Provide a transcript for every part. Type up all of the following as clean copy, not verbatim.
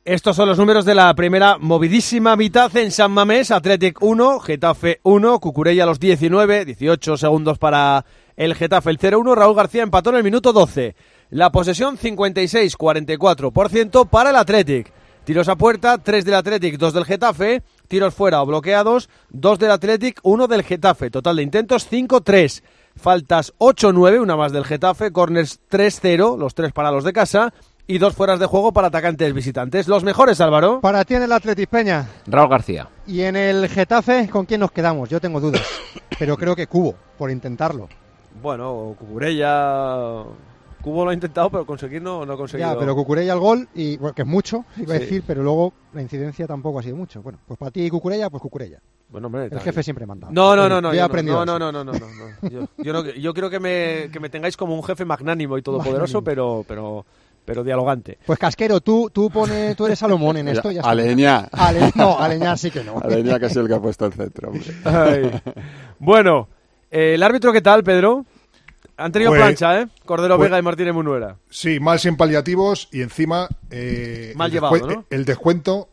Estos son los números de la primera movidísima mitad en San Mamés. Athletic 1, Getafe 1, Cucurella a los 18 segundos para el Getafe, el 0-1. Raúl García empató en el minuto 12. La posesión 56-44% para el Athletic. Tiros a puerta, 3 del Athletic, 2 del Getafe. Tiros fuera o bloqueados, 2 del Athletic, 1 del Getafe. Total de intentos 5-3. Faltas 8-9, una más del Getafe. Corners 3-0, los 3 para los de casa. Y 2 fueras de juego para atacantes visitantes. Los mejores, Álvaro. Para ti en el Athletic, Peña. Raúl García. Y en el Getafe, ¿con quién nos quedamos? Yo tengo dudas, pero creo que Cubo, por intentarlo. Bueno, Cucurella... Cubo lo ha intentado, pero conseguir no ha conseguido. Ya, pero Cucurella el gol, y bueno, que es mucho, iba a decir, pero luego la incidencia tampoco ha sido mucho. Bueno, pues para ti Cucurella, pues Cucurella. Bueno, hombre, el jefe siempre manda. No. Yo quiero que me tengáis como un jefe magnánimo y todopoderoso, pero dialogante. Pues Casquero, tú eres Salomón en esto. Ya Aleñá. Aleñá sí que no. Aleñá, que es el que ha puesto el centro. Bueno, ¿el árbitro qué tal, Pedro? Han tenido plancha, Cordero Vega y Martínez Munuera. Sí, mal sin paliativos y encima mal llevado, ¿no? El descuento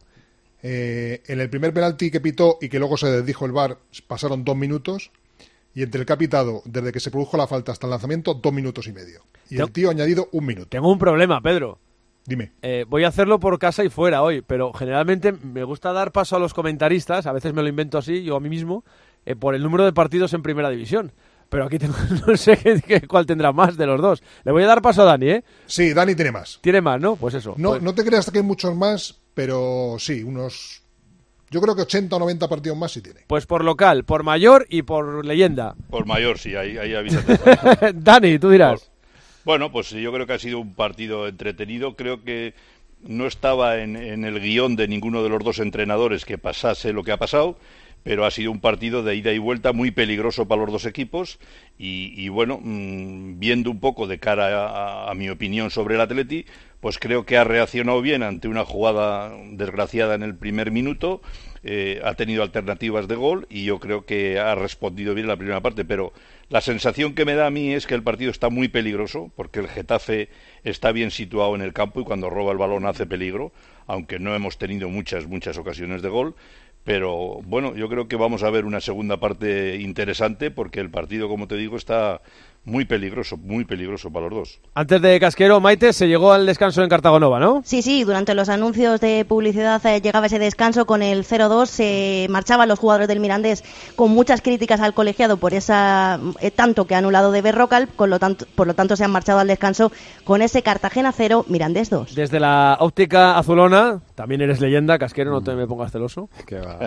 en el primer penalti que pitó y que luego se desdijo el VAR pasaron 2 minutos y entre el que ha pitado desde que se produjo la falta hasta el lanzamiento 2 minutos y medio. Y el tío ha añadido 1 minuto. Tengo un problema, Pedro. Dime. Voy a hacerlo por casa y fuera hoy, pero generalmente me gusta dar paso a los comentaristas, a veces me lo invento así, yo a mí mismo, por el número de partidos en Primera División. Pero aquí no sé cuál tendrá más de los dos. Le voy a dar paso a Dani, ¿eh? Sí, Dani tiene más. Tiene más, ¿no? Pues eso. No te creas que hay muchos más, pero sí, unos... Yo creo que 80 o 90 partidos más sí tiene. Pues por local, por mayor y por leyenda. Por mayor, sí, ahí avísate. Dani, tú dirás. Bueno, pues yo creo que ha sido un partido entretenido. Creo que no estaba en el guión de ninguno de los dos entrenadores que pasase lo que ha pasado, pero ha sido un partido de ida y vuelta muy peligroso para los dos equipos y bueno, viendo un poco de cara a mi opinión sobre el Atleti, pues creo que ha reaccionado bien ante una jugada desgraciada en el primer minuto, ha tenido alternativas de gol y yo creo que ha respondido bien en la primera parte, pero la sensación que me da a mí es que el partido está muy peligroso, porque el Getafe está bien situado en el campo y cuando roba el balón hace peligro, aunque no hemos tenido muchas ocasiones de gol. Pero bueno, yo creo que vamos a ver una segunda parte interesante porque el partido, como te digo, está muy peligroso para los dos. Antes de Casquero, Maite, se llegó al descanso en Cartagonova, ¿no? Sí, durante los anuncios de publicidad llegaba ese descanso con el 0-2, se marchaban los jugadores del Mirandés con muchas críticas al colegiado por esa tanto que ha anulado de Berrocal, por lo tanto se han marchado al descanso con ese Cartagena 0, Mirandés 2. Desde la óptica azulona, también eres leyenda, Casquero, no te me pongas celoso. Qué va.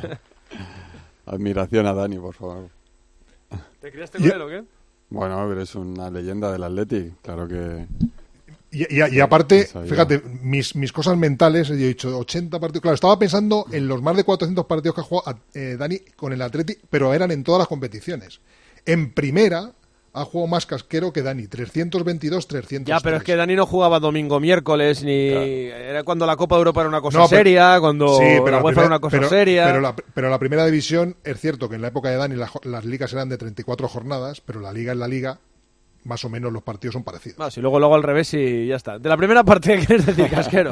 Admiración a Dani, por favor. ¿Te criaste con él o qué? Bueno, pero es una leyenda del Athletic, claro que... Y aparte, fíjate, mis cosas mentales, yo he dicho 80 partidos. Claro, estaba pensando en los más de 400 partidos que ha jugado Dani con el Athletic, pero eran en todas las competiciones. En primera ha jugado más Casquero que Dani, 322, 300. Ya, pero es que Dani no jugaba domingo, miércoles, ni... Claro. Era cuando la Copa de Europa era una cosa seria, cuando la UEFA era una cosa seria. Pero la primera división, es cierto que en la época de Dani las ligas eran de 34 jornadas, pero la liga es la liga, más o menos los partidos son parecidos. Si luego al revés y ya está. De la primera parte, ¿qué quieres decir, Casquero?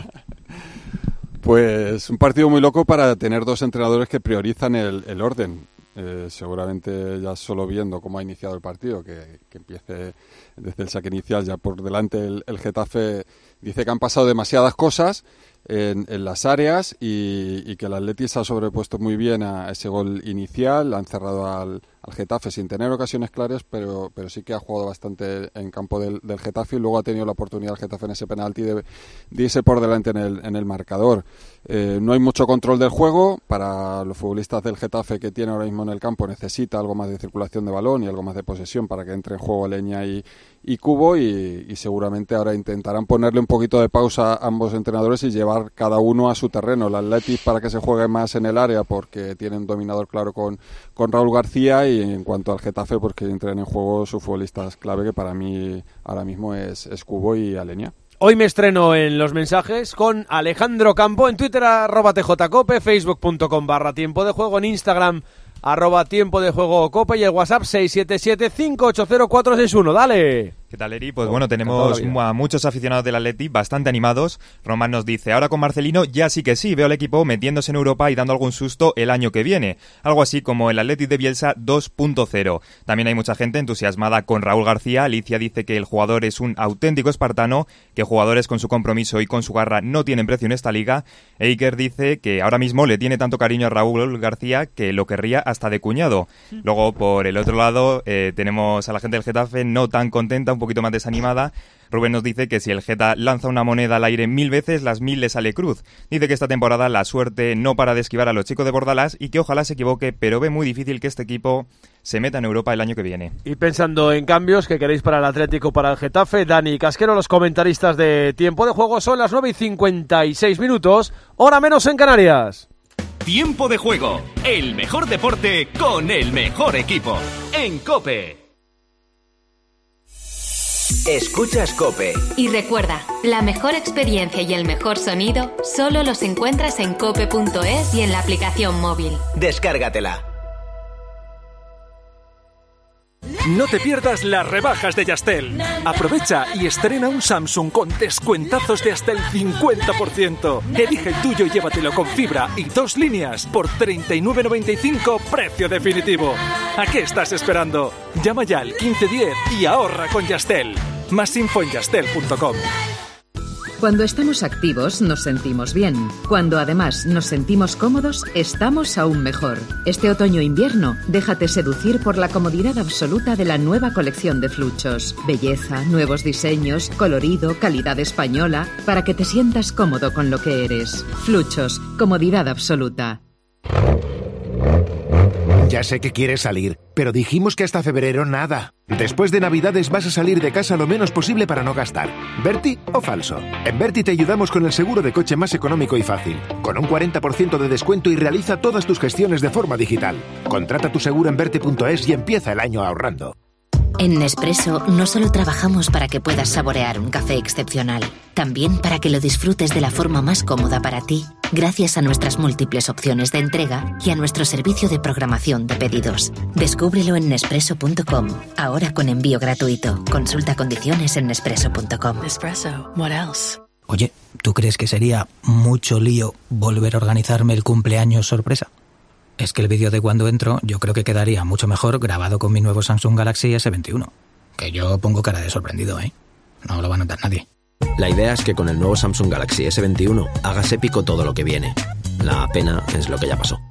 Pues un partido muy loco para tener dos entrenadores que priorizan el orden. Seguramente ya solo viendo cómo ha iniciado el partido, que empiece desde el saque inicial ya por delante el Getafe, dice que han pasado demasiadas cosas en las áreas y que el Atleti se ha sobrepuesto muy bien a ese gol inicial, han cerrado al Getafe sin tener ocasiones claras, pero sí que ha jugado bastante en campo del Getafe y luego ha tenido la oportunidad el Getafe en ese penalti de irse por delante en el marcador. No hay mucho control del juego para los futbolistas del Getafe que tiene ahora mismo en el campo, necesita algo más de circulación de balón y algo más de posesión para que entre en juego Leña y Cubo y seguramente ahora intentarán ponerle un poquito de pausa a ambos entrenadores y llevar cada uno a su terreno. El Athletic para que se juegue más en el área porque tiene un dominador claro con Raúl García y en cuanto al Getafe pues que entren en juego sus futbolistas clave que para mí ahora mismo es Cubo y Aleñá. Hoy me estreno en los mensajes con Alejandro Campo en Twitter @tjcope, facebook.com/tiempo de juego, en Instagram @tiempo de juego cope y el WhatsApp 677-580-461. Dale. ¿Qué tal, Eri? Pues bueno, tenemos a muchos aficionados del Atleti bastante animados. Román nos dice, ahora con Marcelino ya sí que sí, veo al equipo metiéndose en Europa y dando algún susto el año que viene. Algo así como el Atleti de Bielsa 2.0. También hay mucha gente entusiasmada con Raúl García. Alicia dice que el jugador es un auténtico espartano, que jugadores con su compromiso y con su garra no tienen precio en esta liga. Eiker dice que ahora mismo le tiene tanto cariño a Raúl García que lo querría hasta de cuñado. Luego, por el otro lado, tenemos a la gente del Getafe no tan contenta, un poquito más desanimada. Rubén nos dice que si el Geta lanza una moneda al aire 1000 veces, las 1000 le sale cruz. Dice que esta temporada la suerte no para de esquivar a los chicos de Bordalás y que ojalá se equivoque, pero ve muy difícil que este equipo se meta en Europa el año que viene. Y pensando en cambios que queréis para el Atlético, para el Getafe, Dani Casquero, los comentaristas de Tiempo de Juego, son las 9:56, hora menos en Canarias. Tiempo de Juego, el mejor deporte con el mejor equipo, en COPE. Escuchas COPE. Y recuerda, la mejor experiencia y el mejor sonido solo los encuentras en cope.es y en la aplicación móvil. Descárgatela. No te pierdas las rebajas de Yastel. Aprovecha y estrena un Samsung con descuentazos de hasta el 50%. Elige el tuyo y llévatelo con fibra y 2 líneas por 39,95 precio definitivo. ¿A qué estás esperando? Llama ya al 1510 y ahorra con Yastel. Más info en yastel.com. Cuando estamos activos nos sentimos bien. Cuando además nos sentimos cómodos, estamos aún mejor. Este otoño-invierno, déjate seducir por la comodidad absoluta de la nueva colección de Fluchos. Belleza, nuevos diseños, colorido, calidad española, para que te sientas cómodo con lo que eres. Fluchos, comodidad absoluta. Ya sé que quieres salir, pero dijimos que hasta febrero nada. Después de Navidades vas a salir de casa lo menos posible para no gastar. ¿Berti o falso? En Berti te ayudamos con el seguro de coche más económico y fácil, con un 40% de descuento y realiza todas tus gestiones de forma digital. Contrata tu seguro en berti.es y empieza el año ahorrando. En Nespresso no solo trabajamos para que puedas saborear un café excepcional, también para que lo disfrutes de la forma más cómoda para ti, gracias a nuestras múltiples opciones de entrega y a nuestro servicio de programación de pedidos. Descúbrelo en Nespresso.com, ahora con envío gratuito. Consulta condiciones en Nespresso.com. Nespresso, what else? Oye, ¿tú crees que sería mucho lío volver a organizarme el cumpleaños sorpresa? Es que el vídeo de cuando entro yo creo que quedaría mucho mejor grabado con mi nuevo Samsung Galaxy S21. Que yo pongo cara de sorprendido, ¿eh? No lo va a notar nadie. La idea es que con el nuevo Samsung Galaxy S21 hagas épico todo lo que viene. La pena es lo que ya pasó.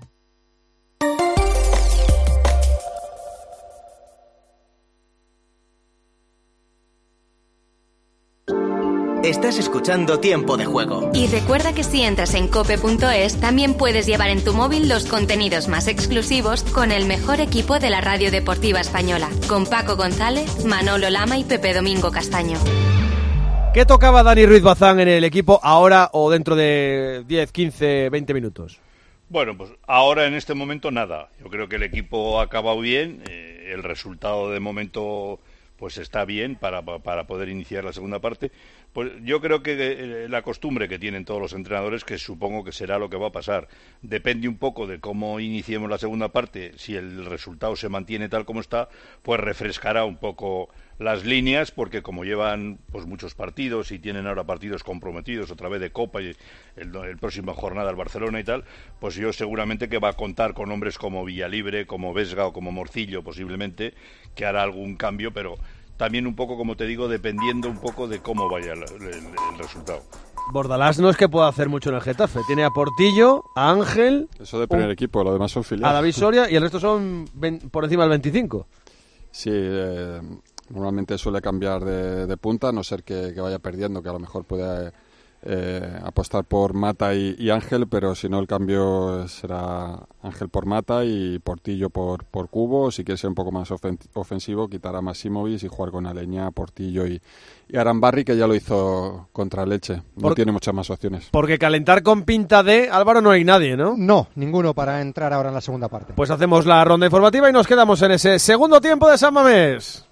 Estás escuchando Tiempo de Juego. Y recuerda que si entras en cope.es también puedes llevar en tu móvil los contenidos más exclusivos con el mejor equipo de la radio deportiva española, con Paco González, Manolo Lama y Pepe Domingo Castaño. ¿Qué tocaba Dani Ruiz Bazán en el equipo ahora o dentro de 10, 15, 20 minutos? Bueno, pues ahora en este momento nada. Yo creo que el equipo ha acabado bien, el resultado de momento pues está bien para poder iniciar la segunda parte. Pues yo creo que la costumbre que tienen todos los entrenadores, que supongo que será lo que va a pasar, depende un poco de cómo iniciemos la segunda parte. Si el resultado se mantiene tal como está, pues refrescará un poco las líneas, porque como llevan pues muchos partidos y tienen ahora partidos comprometidos otra vez de Copa y el próxima jornada el Barcelona y tal, pues yo seguramente que va a contar con hombres como Villalibre, como Vesga o como Morcillo posiblemente, que hará algún cambio, pero también un poco, como te digo, dependiendo un poco de cómo vaya el resultado. Bordalás no es que pueda hacer mucho en el Getafe. Tiene a Portillo, a Ángel... Eso de primer equipo, lo demás son filiales. A David Soria y el resto son por encima del 25. Sí, normalmente suele cambiar de punta, a no ser que vaya perdiendo, que a lo mejor pueda apostar por Mata y Ángel, pero si no el cambio será Ángel por Mata y Portillo por Cubo. Si quiere ser un poco más ofensivo, quitar a Massimovic y jugar con Aleñá, Portillo y Arambarri, que ya lo hizo contra Leche. No tiene muchas más opciones. Porque calentar con pinta de Álvaro no hay nadie, ¿no? No, ninguno para entrar ahora en la segunda parte. Pues hacemos la ronda informativa y nos quedamos en ese segundo tiempo de San Mamés.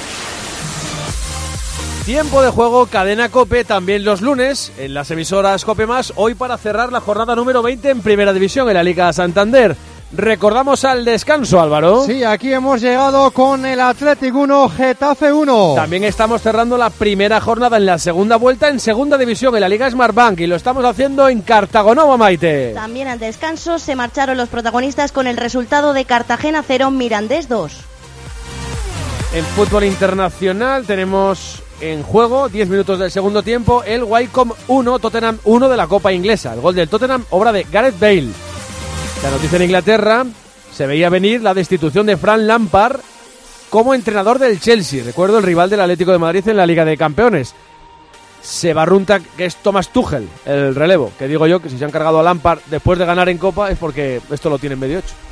Tiempo de juego, cadena COPE, también los lunes, en las emisoras COPE+, hoy para cerrar la jornada número 20 en Primera División, en la Liga Santander. Recordamos al descanso, Álvaro. Sí, aquí hemos llegado con el Athletic 1, Getafe 1. También estamos cerrando la primera jornada en la segunda vuelta en segunda división en la Liga Smartbank y lo estamos haciendo en Cartagonova, Maite. También al descanso se marcharon los protagonistas con el resultado de Cartagena 0, Mirandés 2. En fútbol internacional tenemos en juego 10 minutos del segundo tiempo el Wycombe 1, Tottenham 1 de la Copa Inglesa. El gol del Tottenham, obra de Gareth Bale. La noticia en Inglaterra, se veía venir la destitución de Frank Lampard como entrenador del Chelsea. Recuerdo el rival del Atlético de Madrid en la Liga de Campeones. Se barrunta que es Thomas Tuchel el relevo, que digo yo que si se han cargado a Lampard después de ganar en Copa es porque esto lo tienen medio hecho.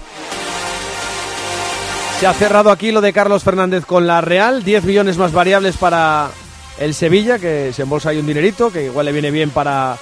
Se ha cerrado aquí lo de Carlos Fernández con la Real, 10 millones más variables para el Sevilla, que se embolsa ahí un dinerito, que igual le viene bien para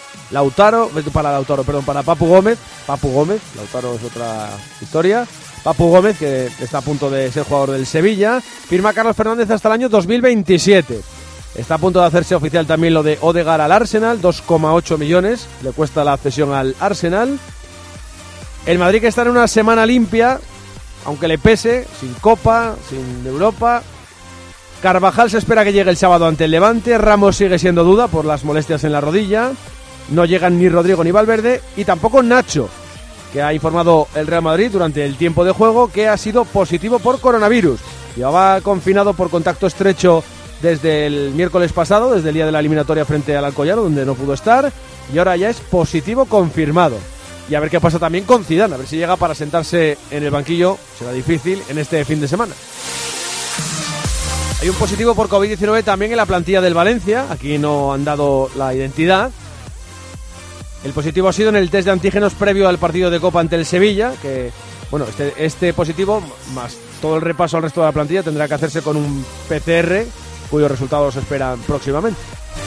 para Papu Gómez, Lautaro es otra historia, Papu Gómez, que está a punto de ser jugador del Sevilla, firma Carlos Fernández hasta el año 2027. Está a punto de hacerse oficial también lo de Odegaard al Arsenal, 2,8 millones, le cuesta la cesión al Arsenal. El Madrid, que está en una semana limpia, aunque le pese, sin Copa, sin Europa. Carvajal se espera que llegue el sábado ante el Levante, Ramos sigue siendo duda por las molestias en la rodilla. No llegan ni Rodrigo ni Valverde y tampoco Nacho, que ha informado el Real Madrid durante el tiempo de juego que ha sido positivo por coronavirus. Llevaba confinado por contacto estrecho desde el miércoles pasado, desde el día de la eliminatoria frente al Alcoyano, donde no pudo estar, y ahora ya es positivo confirmado. Y a ver qué pasa también con Zidane, a ver si llega para sentarse en el banquillo, será difícil, en este fin de semana. Hay un positivo por COVID-19 también en la plantilla del Valencia, aquí no han dado la identidad. El positivo ha sido en el test de antígenos previo al partido de Copa ante el Sevilla, que bueno, este positivo, más todo el repaso al resto de la plantilla, tendrá que hacerse con un PCR, cuyos resultados se esperan próximamente.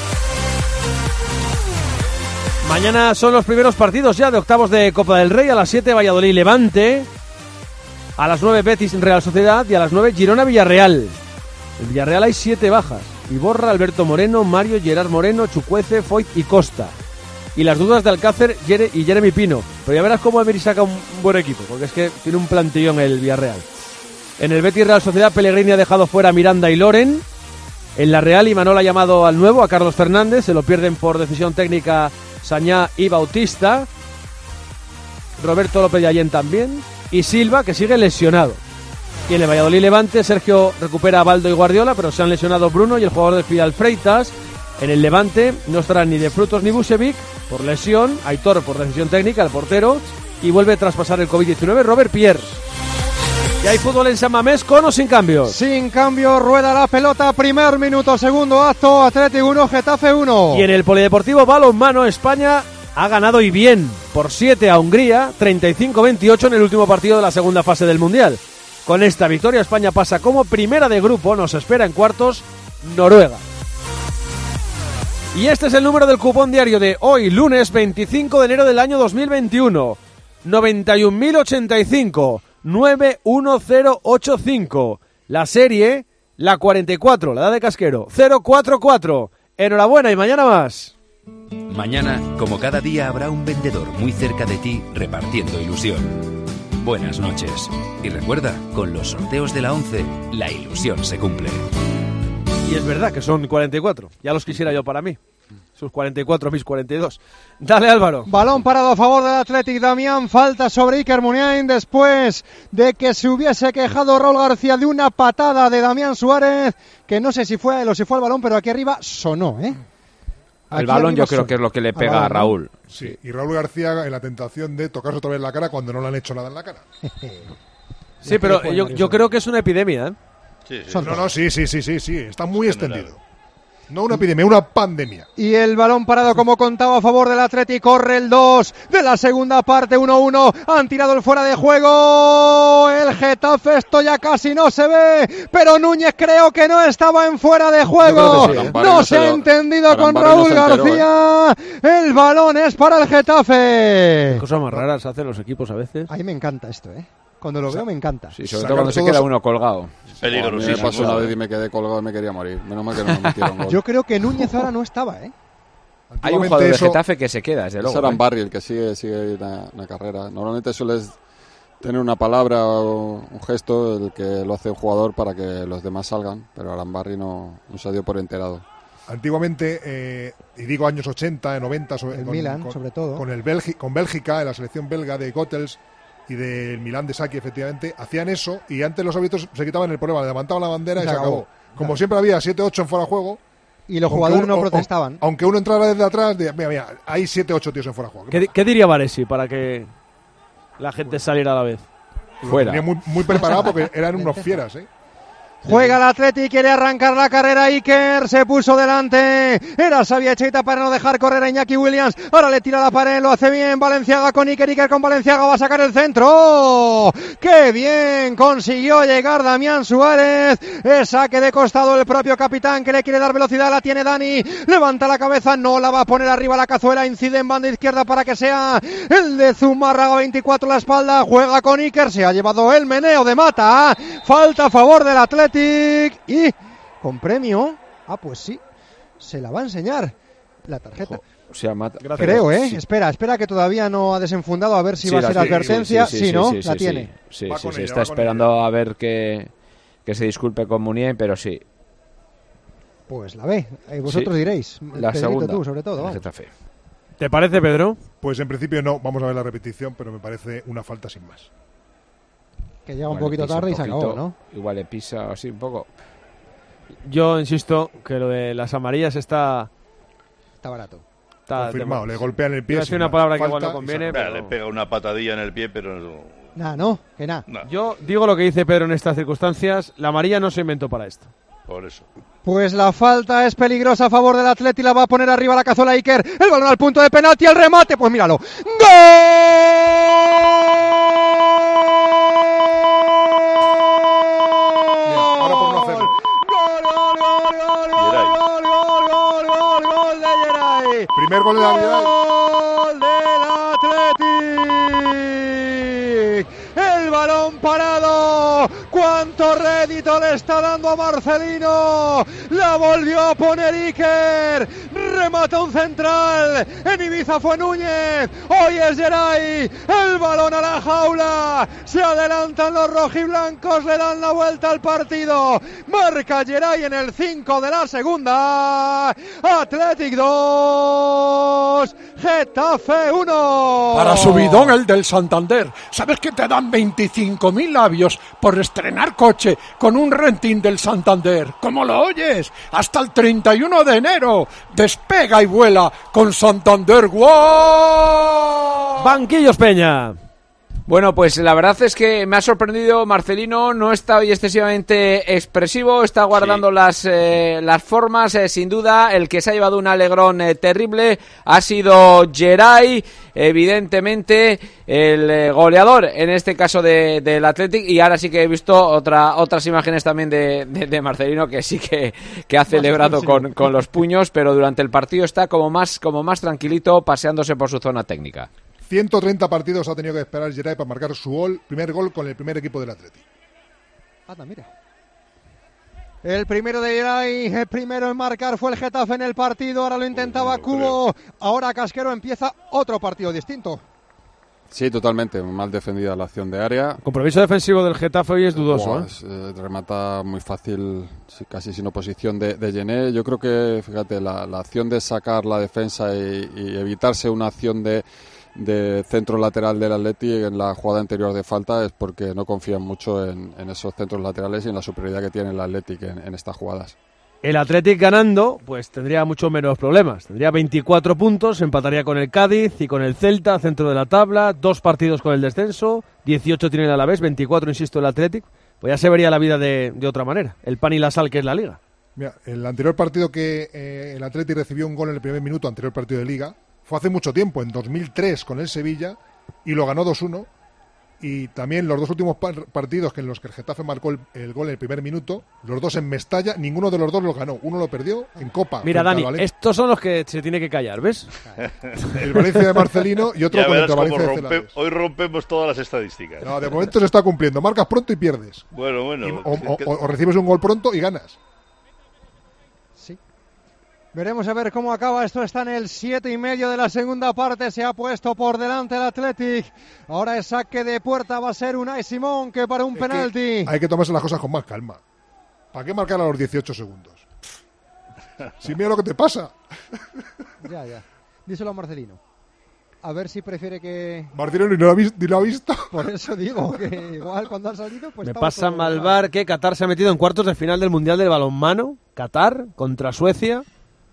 Mañana son los primeros partidos ya de octavos de Copa del Rey. A las 7 Valladolid Levante, a las 9 Betis Real Sociedad y a las 9 Girona Villarreal. En Villarreal hay 7 bajas: Iborra, Alberto Moreno, Mario, Gerard Moreno, Chukwueze, Foyt y Costa. Y las dudas de Alcácer y Jeremy Pino. Pero ya verás cómo Emery saca un buen equipo, porque es que tiene un plantillón el Villarreal. En el Betis Real Sociedad, Pellegrini ha dejado fuera a Miranda y Loren. En la Real, Imanol ha llamado al nuevo, a Carlos Fernández. Se lo pierden por decisión técnica Sañá y Bautista. Roberto López Yallén también. Y Silva, que sigue lesionado. Y en el Valladolid Levante, Sergio recupera a Baldo y Guardiola, pero se han lesionado Bruno y el jugador del filial Freitas. En el Levante no estarán ni De Frutos ni Busevic por lesión, Aitor por decisión técnica, el portero, y vuelve a traspasar el COVID-19 Robert Pierre. Y hay fútbol en San Mamés con o sin cambios. Sin cambio, rueda la pelota, primer minuto, segundo acto, Athletic 1, Getafe 1. Y en el Polideportivo Balonmano, España ha ganado y bien por 7 a Hungría, 35-28 en el último partido de la segunda fase del Mundial. Con esta victoria, España pasa como primera de grupo, nos espera en cuartos Noruega. Y este es el número del cupón diario de hoy, lunes 25 de enero del año 2021. 91.085, 91085. La serie, la 44, la edad de Casquero, 044. Enhorabuena y mañana más. Mañana, como cada día, habrá un vendedor muy cerca de ti repartiendo ilusión. Buenas noches. Y recuerda, con los sorteos de la 11, la ilusión se cumple. Y es verdad que son 44. Ya los quisiera yo para mí. Sus 44, mis 42. Dale, Álvaro. Balón parado a favor del Athletic, Damián. Falta sobre Iker Muniain después de que se hubiese quejado Raúl García de una patada de Damián Suárez, que no sé si fue a él o si fue al balón, pero aquí arriba sonó, ¿eh? El balón yo creo que es lo que le pega a Raúl. Sí, y Raúl García en la tentación de tocarse otra vez la cara cuando no le han hecho nada en la cara. Sí, pero yo creo que es una epidemia, ¿eh? Sí. Sí, está muy extendido. No una epidemia, una pandemia. Y el balón parado, como contaba, a favor del Athletic. Corre el 2 de la segunda parte, 1-1. Han tirado el fuera de juego. El Getafe, esto ya casi no se ve, pero Núñez creo que no estaba en fuera de juego. Sí, no se ha entendido con Raúl García. El balón es para el Getafe. Cosas más raras hacen los equipos a veces. A mí me encanta esto, ¿eh? Cuando lo veo me encanta. Sí, sobre todo cuando se queda uno colgado. Peligrosísimo. Me pasó una vez y me quedé colgado y me quería morir. Menos mal que no me metieron gol. Yo creo que Núñez ahora no estaba, ¿eh? Hay un jugador de Getafe que se queda, desde luego. Será Barry el que sigue una carrera. Normalmente sueles tener una palabra o un gesto el que lo hace un jugador para que los demás salgan, pero Arambarri no se dio por enterado. Antiguamente, y digo años 80, 90, Milan, sobre todo. Con Bélgica, en la selección belga de Goethals y del Milán de Saki, efectivamente, hacían eso y antes los árbitros se quitaban el problema, levantaban la bandera y se acabó. Como siempre había 7-8 en fuera de juego. Y los jugadores no protestaban. Aunque uno entrara desde atrás, mira, hay 7-8 tíos en fuera de juego. ¿Qué diría Varesi para que la gente saliera a la vez? Fuera. Tenía muy preparado porque eran unos fieras, ¿eh? Juega el Atleti, quiere arrancar la carrera. Iker se puso delante. Era Saviacheta para no dejar correr a Iñaki Williams. Ahora le tira la pared, lo hace bien Valenciaga con Iker. Iker con Valenciaga, va a sacar el centro. ¡Qué bien! Consiguió llegar Damián Suárez. Es saque de costado el propio capitán que le quiere dar velocidad. La tiene Dani. Levanta la cabeza, no la va a poner arriba la cazuela. Incide en banda izquierda para que sea el de Zumárraga. 24 la espalda. Juega con Iker. Se ha llevado el meneo de Mata. Falta a favor del Atleti. Y con premio, pues sí, se la va a enseñar la tarjeta. O sea, creo, espera que todavía no ha desenfundado, a ver si va a ser advertencia. Sí, la tiene. Sí, está esperando a ver que se disculpe con Munier, pero sí. Pues la ve, vosotros diréis. La Pedrito, segunda, tú, sobre todo. ¿Te parece, Pedro? Pues en principio no, vamos a ver la repetición, pero me parece una falta sin más. Que llega un poquito tarde y se acabó, ¿no? Igual le pisa así un poco. Yo insisto que lo de las amarillas está barato. Confirmado, le golpean el pie. Es una palabra que igual no conviene. Pero... Le pega una patadilla en el pie, pero no. Yo digo lo que dice Pedro en estas circunstancias. La amarilla no se inventó para esto. Por eso. Pues la falta es peligrosa a favor del Atleti, la va a poner arriba la cazuela Iker. El balón al punto de penalti, el remate, pues míralo. ¡Gol! Primer gol de Geray. ¡Gol del Athletic! El balón parado. ¡Cuánto rédito le está dando a Marcelino! La volvió a poner Iker. Remata un central. En Ibiza fue Núñez. Hoy es Geray. El balón a la jaula. Se adelantan los rojiblancos. Le dan la vuelta al partido. Marca Geray en el 5 de la segunda. Athletic 2. Getafe 1. Para subidón el del Santander. ¿Sabes que te dan 25.000 labios por estrenar coche con un renting del Santander? ¿Cómo lo oyes? Hasta el 31 de enero. Despega y vuela con Santander. ¡Wow! Banquillos Peña. Bueno, pues la verdad es que me ha sorprendido. Marcelino no está hoy excesivamente expresivo, está guardando las formas. Sin duda, el que se ha llevado un alegrón terrible ha sido Geray, evidentemente el goleador, en este caso del Athletic. Y ahora sí que he visto otras imágenes también de Marcelino, que sí que ha celebrado con los puños, pero durante el partido está como más tranquilito, paseándose por su zona técnica. 130 partidos ha tenido que esperar Geray para marcar su primer gol con el primer equipo del Atleti. Anda, mira. El primero de Geray, el primero en marcar fue el Getafe en el partido. Ahora lo intentaba Cubo. Ahora Casquero empieza otro partido distinto. Sí, totalmente. Mal defendida la acción de área. El compromiso defensivo del Getafe hoy es dudoso. Remata muy fácil, casi sin oposición de Gené. Yo creo que, fíjate, la acción de sacar la defensa y evitarse una acción de centro lateral del Atleti en la jugada anterior de falta es porque no confían mucho en esos centros laterales y en la superioridad que tiene el Athletic en estas jugadas. El Athletic ganando, pues tendría mucho menos problemas. Tendría 24 puntos, empataría con el Cádiz y con el Celta, centro de la tabla, 2 partidos con el descenso, 18 tiene el Alavés, 24, insisto, el Athletic. Pues ya se vería la vida de otra manera. El pan y la sal que es la Liga. Mira, el anterior partido que el Athletic recibió un gol en el primer minuto, anterior partido de Liga, fue hace mucho tiempo, en 2003 con el Sevilla, y lo ganó 2-1. Y también los dos últimos partidos en los que el Getafe marcó el gol en el primer minuto, los dos en Mestalla, ninguno de los dos los ganó. Uno lo perdió en Copa. Mira, Dani, estos son los que se tiene que callar, ¿ves? El Valencia de Marcelino y otro con el Valencia de Celades. Hoy rompemos todas las estadísticas. No, de momento se está cumpliendo. Marcas pronto y pierdes. Bueno. O recibes un gol pronto y ganas. Sí. Veremos a ver cómo acaba. Esto está en el 7:30 de la segunda parte. Se ha puesto por delante el Athletic. Ahora es saque de puerta. Va a ser Unai Simón que para un penalti. Hay que tomarse las cosas con más calma. ¿Para qué marcar a los 18 segundos? Si mira lo que te pasa. Ya. Díselo a Marcelino. A ver si prefiere que... Marcelino ni lo ha visto. Por eso digo que igual cuando ha salido... pues me pasa Malvar que Qatar se ha metido en cuartos de final del Mundial del Balonmano. Qatar contra Suecia.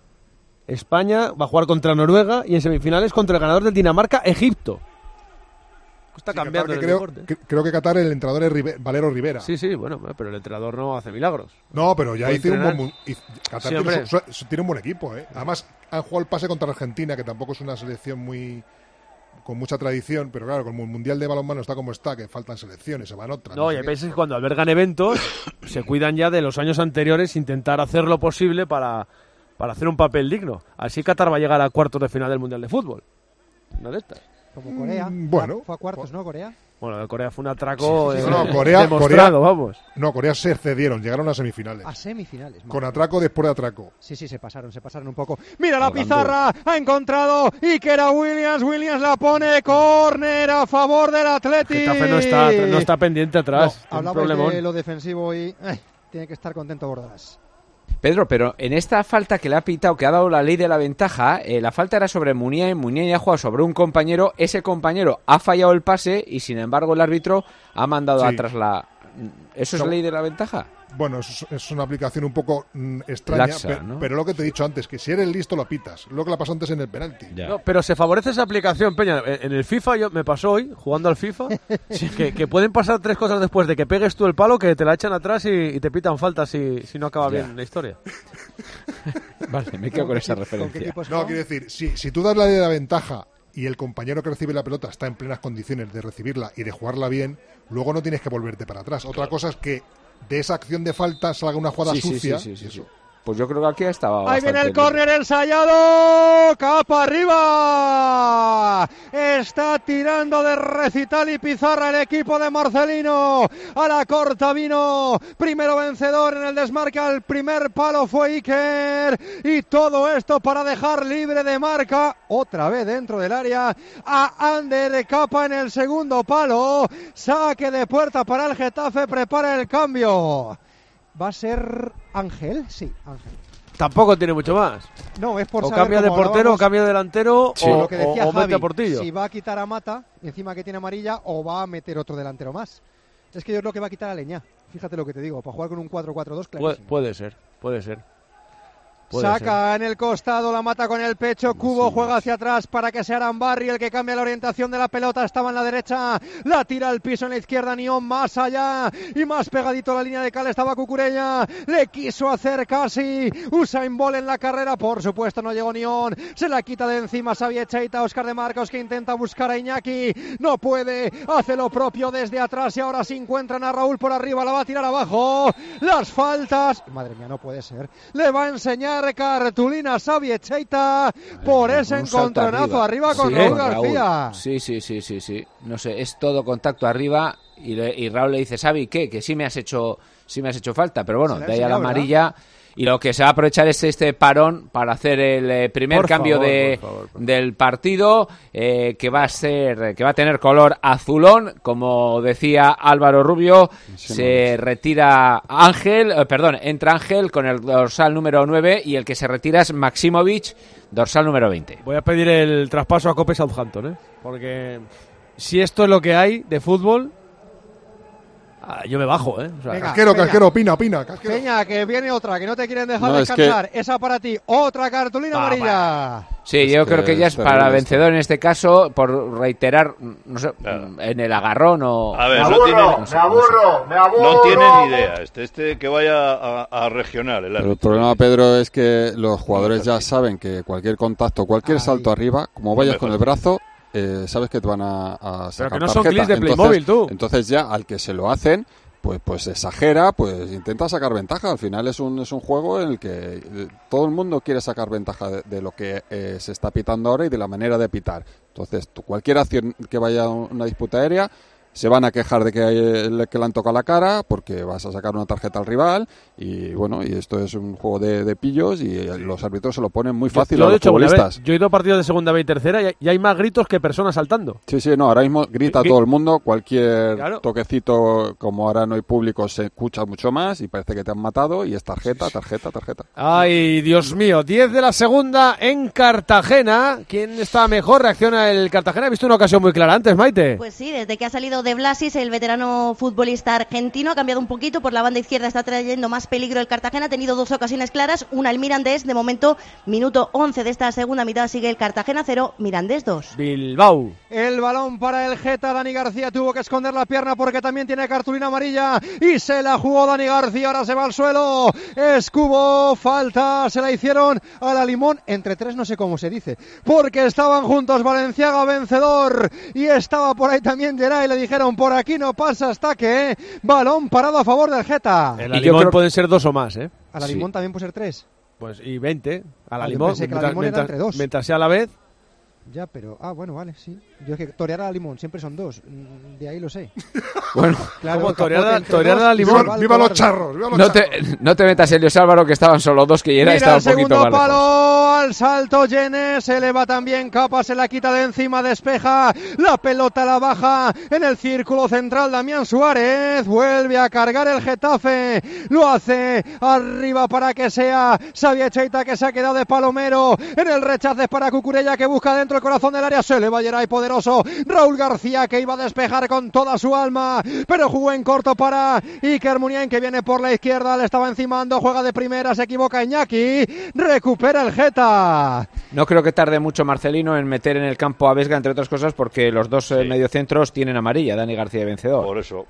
España va a jugar contra Noruega y en semifinales contra el ganador del Dinamarca-Egipto. Está cambiando el deporte. Creo que Qatar, el entrenador es Valero Rivera. Sí, bueno, pero el entrenador no hace milagros. No, pero ya hizo un buen... Qatar tiene un buen equipo, ¿eh? Además, han jugado el pase contra Argentina, que tampoco es una selección con mucha tradición, pero claro, como el Mundial de Balonmano está como está, que faltan selecciones, se van otras. No, y hay países que cuando albergan eventos se cuidan ya de los años anteriores, intentar hacer lo posible para hacer un papel digno. Así Qatar va a llegar a cuartos de final del Mundial de Fútbol. Una de estas. Como Corea. Bueno. Fue a cuartos, ¿no, Corea? Bueno, de Corea fue un atraco Corea, demostrado, vamos. No, Corea se cedieron, llegaron a semifinales. A semifinales. Con atraco después de atraco. Sí, se pasaron un poco. Mira la pizarra, ha encontrado Iker Williams la pone, córner a favor del Athletic. Getafe no está pendiente atrás. No, hablamos de lo defensivo y tiene que estar contento Bordas. Pedro, pero en esta falta que le ha pitado, que ha dado la ley de la ventaja, la falta era sobre Muniain. Muniain ha jugado sobre un compañero, ese compañero ha fallado el pase y sin embargo el árbitro ha mandado atrás la... ¿Eso es ley de la ventaja? Bueno, es una aplicación un poco extraña, laxa, ¿no? Pero lo que te he dicho antes, que si eres listo lo pitas. Lo que le pasó antes en el penalti. No, pero se favorece esa aplicación, Peña. En el FIFA, me pasó hoy, jugando al FIFA, que pueden pasar 3 cosas después de que pegues tú el palo, que te la echan atrás y te pitan falta si no acaba bien la historia. Vale, me quedo con esa referencia. No, quiero decir, si tú das la ley de la ventaja y el compañero que recibe la pelota está en plenas condiciones de recibirla y de jugarla bien, luego no tienes que volverte para atrás. Otra cosa es que de esa acción de falta salga una jugada sucia. Sí. Pues yo creo que aquí estaba. Ahí viene el córner ensayado. Capa arriba. Está tirando de recital y pizarra el equipo de Marcelino. A la corta vino. Primero vencedor en el desmarque. Al primer palo fue Iker. Y todo esto para dejar libre de marca. Otra vez dentro del área. A Ander Capa en el segundo palo. Saque de puerta para el Getafe. Prepara el cambio. ¿Va a ser Ángel? Sí, Ángel. Tampoco tiene mucho más. No, es por o saber cambia de portero, o cambia de delantero, o lo que decía o Javi, mete a Portillo. Si va a quitar a Mata, encima que tiene amarilla, o va a meter otro delantero más. Es que yo creo que va a quitar a Leñá. Fíjate lo que te digo, para jugar con un 4-4-2, clarísimo. Puede ser. Saca en el costado, la mata con el pecho. Cubo juega hacia atrás para que sea Arambarri el que cambia la orientación de la pelota. Estaba en la derecha, la tira al piso en la izquierda. Nión más allá y más pegadito a la línea de cal estaba Cucurella. Le quiso hacer casi Usain Bolt en la carrera. Por supuesto no llegó Nión. Se la quita de encima Xavi Echeita. Óscar de Marcos que intenta buscar a Iñaki. No puede, hace lo propio desde atrás y ahora sí encuentran a Raúl por arriba. La va a tirar abajo. Las faltas. Madre mía, no puede ser. Le va a enseñar cartulina Xavi Echeita por ese encontronazo arriba con Raúl García. Sí. No sé, es todo contacto arriba y Raúl le dice, Xavi, ¿qué? Que sí me has hecho falta, pero bueno, de ahí a la amarilla. Y lo que se va a aprovechar es este parón para hacer el primer cambio del partido, que va a tener color azulón, como decía Álvaro Rubio. Se retira entra Ángel con el dorsal número 9 y el que se retira es Maximovic, dorsal número 20. Voy a pedir el traspaso a Cope Southampton, porque si esto es lo que hay de fútbol, yo me bajo, O sea, venga, Casquero, opina. Casquero. Peña, que viene otra, que no te quieren dejar descansar. Esa para ti, otra cartulina amarilla. Sí, yo creo que ya es para vencedor en este caso, por reiterar, no sé, en el agarrón o... A ver, me aburro. No tiene ni idea este que vaya a regional. Pero el problema, Pedro, es que los jugadores ya saben que cualquier contacto, cualquier salto arriba, como vayas con el brazo... sabes que te van a sacar pero que no tarjeta. Son clics de Playmobil, tú. Entonces ya al que se lo hacen pues exagera, pues intenta sacar ventaja. Al final es un juego en el que todo el mundo quiere sacar ventaja de lo que se está pitando ahora y de la manera de pitar. Entonces cualquier acción que vaya a una disputa aérea se van a quejar de que le han tocado la cara porque vas a sacar una tarjeta al rival y bueno, y esto es un juego de pillos y los árbitros se lo ponen muy fácil a los futbolistas. Yo he ido a partidos de segunda B y tercera y hay más gritos que personas saltando. Sí, no, ahora mismo grita todo el mundo, cualquier toquecito, como ahora no hay público, se escucha mucho más y parece que te han matado y es tarjeta. Ay, Dios mío, 10 de la segunda en Cartagena. ¿Quién está mejor? Reacciona el Cartagena. ¿He visto una ocasión muy clara antes, Maite? Pues sí, desde que ha salido de Blasis, el veterano futbolista argentino ha cambiado un poquito. Por la banda izquierda está trayendo más peligro el Cartagena. Ha tenido 2 ocasiones claras, una el Mirandés. De momento, minuto 11 de esta segunda mitad, sigue el Cartagena 0, Mirandés 2. Bilbao. El balón para el Geta. Dani García tuvo que esconder la pierna porque también tiene cartulina amarilla y se la jugó Dani García. Ahora se va al suelo. Escubo, falta, se la hicieron a la Limón. Entre 3 no sé cómo se dice, porque estaban juntos Valenciaga, vencedor, y estaba por ahí también Geray. Le dijeron por aquí no pasa hasta que balón parado a favor del Geta. En la Limón pueden ser 2 o más, ¿eh? A la Limón también puede ser 3. Pues y 20 a la Limón, mientras sea a la vez. Ya, pero... bueno, vale, sí. Yo es que torear a la Limón siempre son 2. De ahí lo sé. Bueno, claro, torear a la Limón. ¡Viva los charros! No te metas, Elios Álvaro, que estaban solo 2, que Geray estaba un poquito más lejos. Palo, al salto Yenes, se eleva también Capa, se la quita de encima, despeja, la pelota la baja en el círculo central Damián Suárez, vuelve a cargar el Getafe, lo hace arriba para que sea Xavi Echeita, que se ha quedado de palomero, en el rechace para Cucurella, que busca dentro el corazón del área, se le va Geray poderoso, Raúl García, que iba a despejar con toda su alma, pero jugó en corto para Iker Muniain, que viene por la izquierda, le estaba encimando, juega de primera, se equivoca Iñaki, recupera el Geta. No creo que tarde mucho Marcelino en meter en el campo a Vesga, entre otras cosas, porque los 2 mediocentros tienen amarilla, Dani García vencedor. Por eso.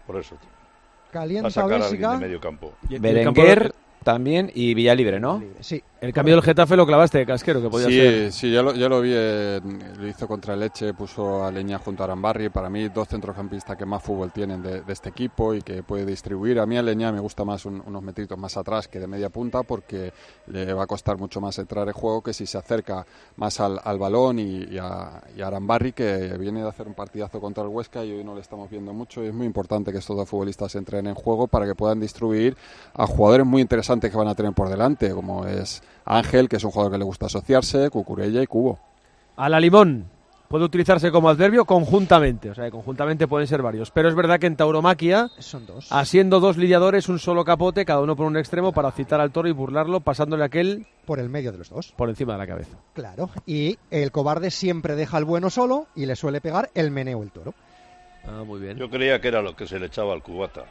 Calienta Bélgica. De medio campo. Berenguer también y Villalibre, ¿no? Sí. El cambio del Getafe lo clavaste de Casquero, que podía ser. Sí, ya lo vi, lo hizo contra el Elche, puso a Leña junto a Arambarri. Para mí, 2 centrocampistas que más fútbol tienen de este equipo y que puede distribuir. A mí a Leña me gusta más unos metritos más atrás que de media punta, porque le va a costar mucho más entrar en juego que si se acerca más al balón y a Arambarri, que viene de hacer un partidazo contra el Huesca y hoy no le estamos viendo mucho. Y es muy importante que estos 2 futbolistas entren en juego para que puedan distribuir a jugadores muy interesantes que van a tener por delante, como es Ángel, que es un jugador que le gusta asociarse, Cucurella y Cubo. A la Limón puede utilizarse como adverbio conjuntamente, o sea, conjuntamente pueden ser varios, pero es verdad que en tauromaquia son 2. Haciendo 2 lidiadores, un solo capote, cada uno por un extremo para citar al toro y burlarlo, pasándole aquel por el medio de los 2, por encima de la cabeza. Claro, y el cobarde siempre deja al bueno solo y le suele pegar el meneo el toro. Muy bien. Yo creía que era lo que se le echaba al cubata.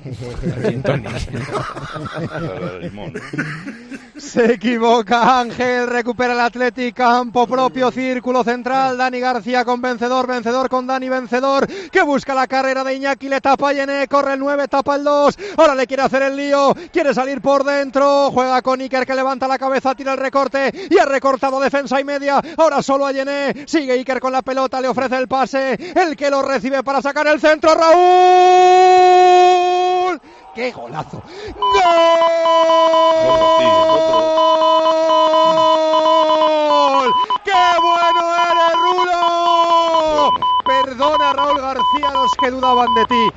Se equivoca Ángel, recupera el Athletic, campo propio, círculo central, Dani García con vencedor con Dani vencedor, que busca la carrera de Iñaki, le tapa Yené, corre el 9, tapa el 2, ahora le quiere hacer el lío, quiere salir por dentro, juega con Iker, que levanta la cabeza, tira el recorte y ha recortado defensa y media, ahora solo a Yené, sigue Iker con la pelota, le ofrece el pase, el que lo recibe para sacar el centro, Raúl. ¡Qué golazo! ¡Gol! ¡Qué bueno eres, Rulo! Perdona, Raúl García, los que dudaban de ti.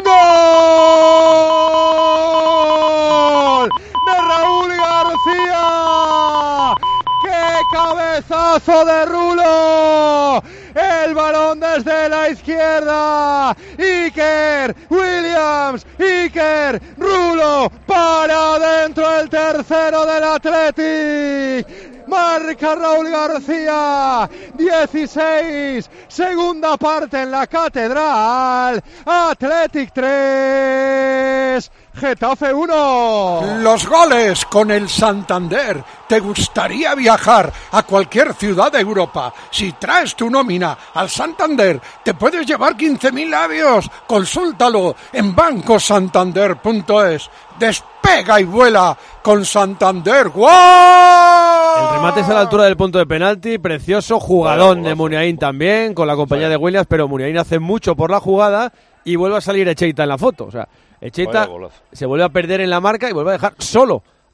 ¡Gol! ¡De Raúl García! ¡Qué cabezazo de Rulo! El balón desde la izquierda, Iker Williams, Iker Rulo, para adentro el tercero del Athletic. Marca Raúl García, 16, segunda parte en la Catedral, Athletic 3, Getafe 1. Los goles con el Santander. ¿Te gustaría viajar a cualquier ciudad de Europa? Si traes tu nómina al Santander, te puedes llevar 15.000 labios. Consúltalo en bancosantander.es. Despega y vuela con Santander. ¡Wow! El remate es a la altura del punto de penalti, precioso, jugadón de Muniain también, con la compañía de Williams, pero Muniain hace mucho por la jugada y vuelve a salir Echeita en la foto. O sea, Echeita se vuelve a perder en la marca y vuelve a dejar solo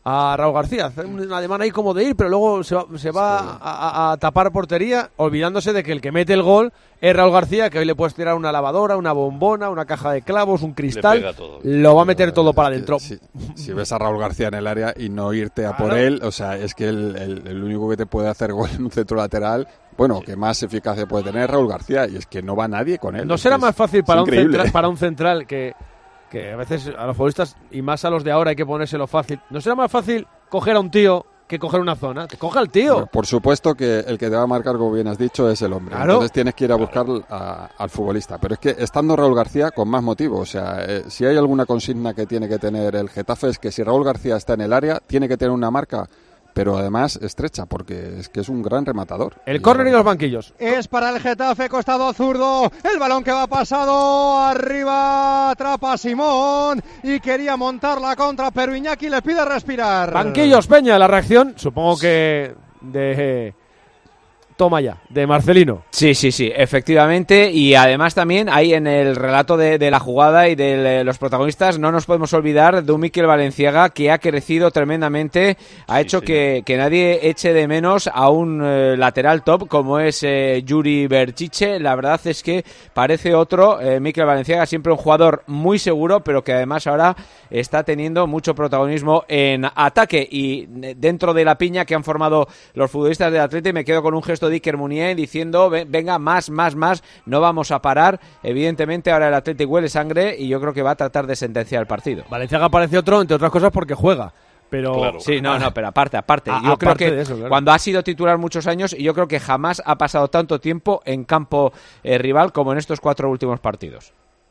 a Raúl García. Hace un ademán ahí como de ir, pero luego se va a tapar portería, olvidándose de que el que mete el gol es Raúl García, que hoy le puedes tirar una lavadora, una bombona, una caja de clavos, un cristal, lo va a meter todo para adentro. Si ves a Raúl García en el área y no irte a por él, o sea, es que el único que te puede hacer gol en un centro lateral, bueno, que más eficacia puede tener es Raúl García, y es que no va nadie con él. ¿No será más fácil para un central que a veces a los futbolistas, y más a los de ahora, hay que ponérselo fácil? ¿No será más fácil coger a un tío que coger una zona? Te coge al tío. Bueno, por supuesto que el que te va a marcar, como bien has dicho, es el hombre. Claro. Entonces tienes que ir a buscar al futbolista. Pero es que estando Raúl García, con más motivo. O sea, si hay alguna consigna que tiene que tener el Getafe, es que si Raúl García está en el área, tiene que tener una marca, pero además estrecha, porque es que es un gran rematador. El córner y los banquillos. Es para el Getafe, costado zurdo, el balón que va pasado, arriba, atrapa a Simón, y quería montar la contra, pero Iñaki le pide respirar. Banquillos, Peña, la reacción, supongo que de... Toma ya, de Marcelino. Sí, efectivamente, y además también ahí en el relato de la jugada y de los protagonistas no nos podemos olvidar de un Mikel Valenciaga que ha crecido tremendamente, ha hecho que nadie eche de menos a un lateral top como es Yuri Berchiche. La verdad es que parece otro Mikel Valenciaga, siempre un jugador muy seguro, pero que además ahora está teniendo mucho protagonismo en ataque, y dentro de la piña que han formado los futbolistas del Atleti me quedo con un gesto de Iker Muniain diciendo venga, más, no vamos a parar. Evidentemente ahora el Athletic huele sangre y yo creo que va a tratar de sentenciar el partido. Valenciaga parece otro, entre otras cosas porque juega, pero... Claro. Sí, pero aparte. Yo creo que eso, claro, cuando ha sido titular muchos años, y yo creo que jamás ha pasado tanto tiempo en campo rival como en estos 4 últimos partidos.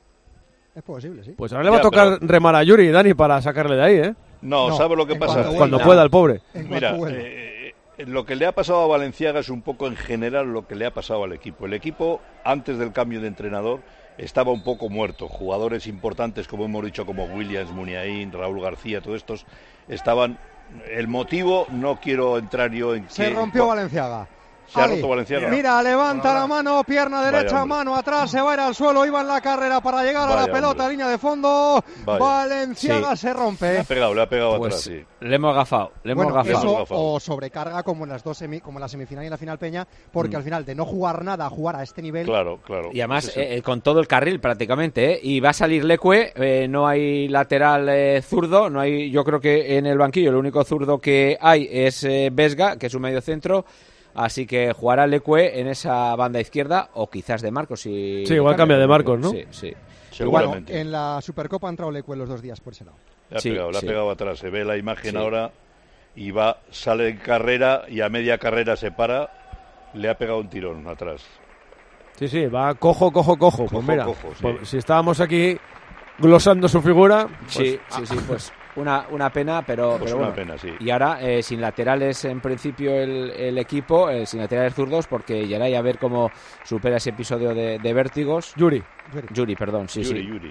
Es posible, sí. Pues ahora le va a tocar remar a Yuri, Dani, para sacarle de ahí, ¿eh? No, ¿sabes lo que pasa? Cuando pueda el pobre. Mira, lo que le ha pasado a Valenciaga es un poco en general lo que le ha pasado al equipo. El equipo, antes del cambio de entrenador, estaba un poco muerto. Jugadores importantes, como hemos dicho, como Williams, Muniain, Raúl García, todos estos estaban... El motivo, no quiero entrar yo en... Se rompió Valenciaga. Se ha roto Valenciaga. Mira, levanta la mano, pierna derecha, mano atrás, se va a ir al suelo, iba en la carrera para llegar a la pelota, línea de fondo. Valenciaga se rompe. Le ha pegado atrás, sí. Le hemos gafado, Eso o sobrecarga como en las dos como en la semifinal y en la final, Peña, porque al final de no jugar nada a jugar a este nivel. Claro. Y además con todo el carril prácticamente, y va a salir Leque, no hay lateral zurdo, no hay. Yo creo que en el banquillo el único zurdo que hay es Vesga, que es un medio centro. Así que jugará Leque en esa banda izquierda, o quizás de Marcos. Sí, igual cambia de Marcos, ¿no? Sí. Seguramente. Bueno, en la Supercopa ha entrado Leque los 2 días por ese lado. Le ha pegado atrás. Se ve la imagen ahora y sale en carrera y a media carrera se para. Le ha pegado un tirón atrás. Sí, va cojo. Pues mira, si estábamos aquí glosando su figura... Pues, pues... Una pena, pero bueno. Pena, sí. Y ahora sin laterales en principio el equipo, sin laterales zurdos, porque ya a ver cómo supera ese episodio de vértigos. Yuri, perdón, Yuri.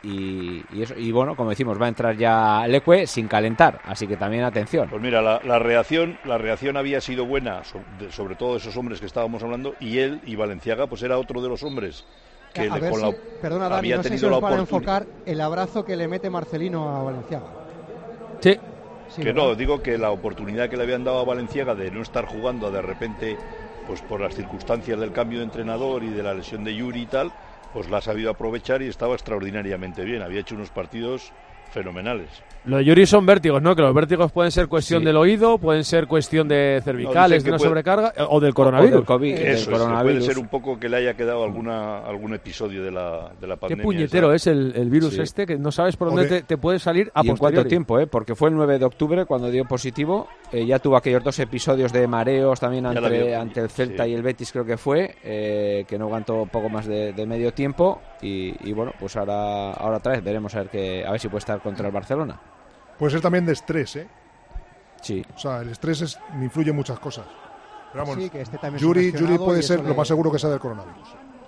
Y bueno, como decimos, va a entrar ya Leque sin calentar, así que también atención. Pues mira, la reacción había sido buena, sobre todo esos hombres que estábamos hablando, y él y Valenciaga pues era otro de los hombres que perdona, Dani, no sé si nos van a enfocar el abrazo que le mete Marcelino a Valenciaga. Sí, que no, digo que la oportunidad que le habían dado a Valenciaga de no estar jugando de repente, pues por las circunstancias del cambio de entrenador y de la lesión de Yuri y tal, pues la ha sabido aprovechar y estaba extraordinariamente bien. Había hecho unos partidos fenomenales. Lo de Yuri son vértigos, ¿no? Que los vértigos pueden ser cuestión del oído, pueden ser cuestión de cervicales, de una sobrecarga, o del coronavirus. O del COVID, eso puede ser un poco que le haya quedado algún episodio de la pandemia. Qué puñetero es el virus que no sabes por dónde te puede salir a posteriori. ¿Y en cuánto tiempo? Porque fue el 9 de octubre cuando dio positivo, ya tuvo aquellos 2 episodios de mareos también ante el Celta y el Betis, creo que fue, que no aguantó poco más de medio tiempo, y bueno, pues ahora otra vez veremos a ver si puede estar contra el Barcelona. Puede ser también de estrés, ¿eh? Sí. O sea, el estrés influye en muchas cosas. Pero vamos, que esté también Yuri puede ser lo más seguro que sea del coronavirus.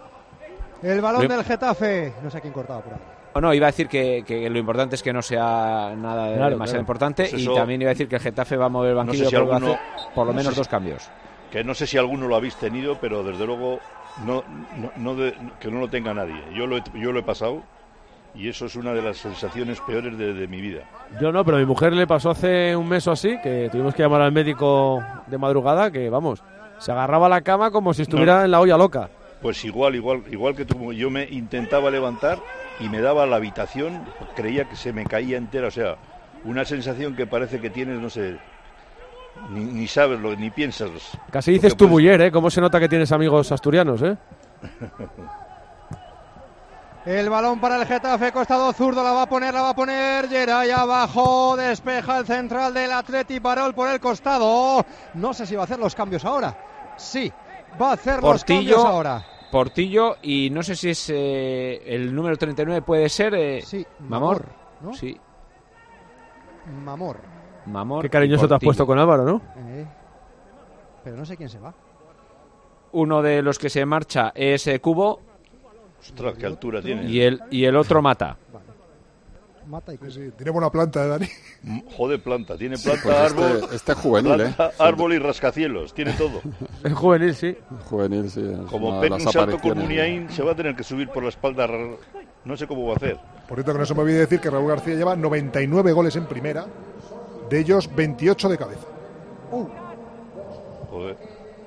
El balón del Getafe. No sé a quién cortaba por ahí. No, iba a decir que lo importante es que no sea nada demasiado importante, pues y también iba a decir que el Getafe va a mover el banquillo, por lo menos 2 cambios. Que no sé si alguno lo habéis tenido, pero desde luego que no lo tenga nadie. Yo lo he pasado. Y eso es una de las sensaciones peores de mi vida. Yo no, pero a mi mujer le pasó hace un mes o así, que tuvimos que llamar al médico de madrugada, que vamos, se agarraba a la cama como si estuviera en la olla loca. Pues igual que tú, yo me intentaba levantar y me daba la habitación, creía que se me caía entera, o sea, una sensación que parece que tienes, no sé, ni sabes, ni piensas. Casi dices tu buller, ¿eh? ¿Cómo se nota que tienes amigos asturianos, eh? El balón para el Getafe, costado zurdo, la va a poner Geray abajo, despeja el central del Atleti, Parol por el costado. No sé si va a hacer los cambios ahora. Sí, va a hacer los cambios ahora. Portillo, y no sé si es el número 39, puede ser. Sí, Mamor, ¿no? Sí. Mamor. Qué cariñoso te has puesto con Álvaro, ¿no? Pero no sé quién se va. Uno de los que se marcha es Cubo. Ostras, qué altura tiene. Y el otro Mata. Vale. Mata y sí, tiene buena planta, Dani. Joder, planta. Tiene planta, pues árbol. Este es juvenil, planta, árbol y rascacielos. Tiene todo. Es juvenil, sí. Juvenil, sí. Como pegue un salto con Muniain, se va a tener que subir por la espalda. No sé cómo va a hacer. Por cierto, que no se me olvide decir que Raúl García lleva 99 goles en primera. De ellos, 28 de cabeza. Joder.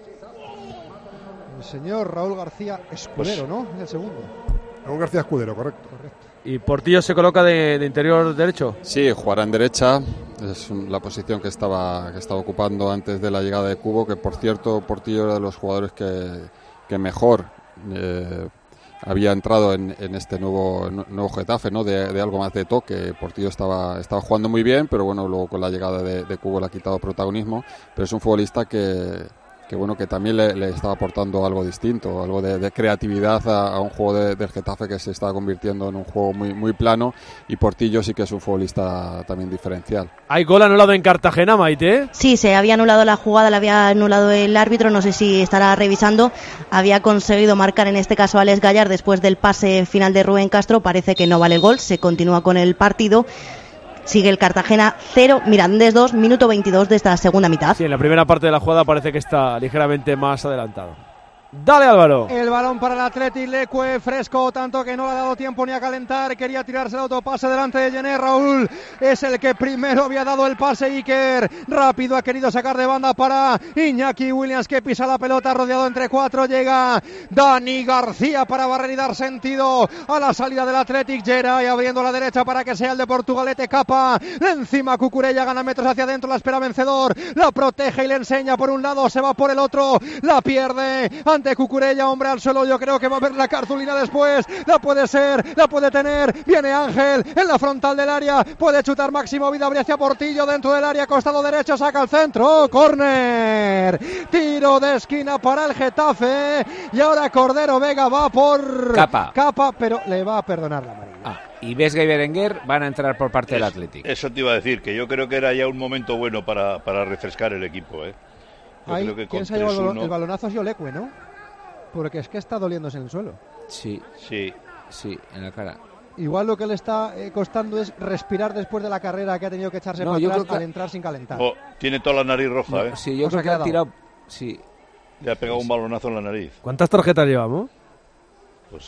El señor Raúl García Escudero, ¿no? En el segundo. Raúl García Escudero, correcto. ¿Y Portillo se coloca de interior derecho? Sí, jugará en derecha. Es la posición que estaba ocupando antes de la llegada de Cubo, que por cierto Portillo era de los jugadores que mejor había entrado en este nuevo Getafe, ¿no? De algo más de toque. Portillo estaba jugando muy bien, pero bueno, luego con la llegada de Cubo le ha quitado protagonismo. Pero es un futbolista que también le estaba aportando algo distinto, algo de creatividad a un juego del Getafe que se está convirtiendo en un juego muy, muy plano, y Portillo sí que es un futbolista también diferencial. ¿Hay gol anulado en Cartagena, Maite? Sí, se había anulado la jugada, la había anulado el árbitro, no sé si estará revisando. Había conseguido marcar en este caso Alex Gallar después del pase final de Rubén Castro. Parece que no vale el gol, se continúa con el partido. Sigue el Cartagena 0, Mirandés 2, minuto 22 de esta segunda mitad. Sí, en la primera parte de la jugada parece que está ligeramente más adelantado. Dale, Álvaro. El balón para el Athletic, Leque fresco, tanto que no le ha dado tiempo ni a calentar. Quería tirarse el autopase delante de Gené. Raúl es el que primero había dado el pase. Iker rápido ha querido sacar de banda para Iñaki Williams, que pisa la pelota, rodeado entre cuatro. Llega Dani García para barrer y dar sentido a la salida del Athletic. Geray abriendo a la derecha para que sea el de Portugalete. Capa encima, Cucurella gana metros hacia adentro, la espera vencedor, la protege y le enseña por un lado, se va por el otro, la pierde ante Cucurella, hombre al suelo. Yo creo que va a haber la cartulina después. La puede tener. Viene Ángel en la frontal del área. Puede chutar Máximo Vida hacia Portillo dentro del área. Costado derecho, saca al centro. Córner. Tiro de esquina para el Getafe. Y ahora Cordero Vega va por Capa, pero le va a perdonar la amarilla. Y Vesga y Berenguer van a entrar por parte del Athletic. Eso te iba a decir, que yo creo que era ya un momento bueno para refrescar el equipo, Creo que ¿quién se ha llevado el balonazo? Ha sido Leque, ¿no? Porque es que está doliéndose en el suelo. Sí, en la cara. Igual lo que le está costando es respirar después de la carrera, que ha tenido que echarse para atrás al entrar sin calentar. Tiene toda la nariz roja, Sí, yo creo que ha tirado. Sí. Le ha pegado un balonazo en la nariz. ¿Cuántas tarjetas llevamos? Pues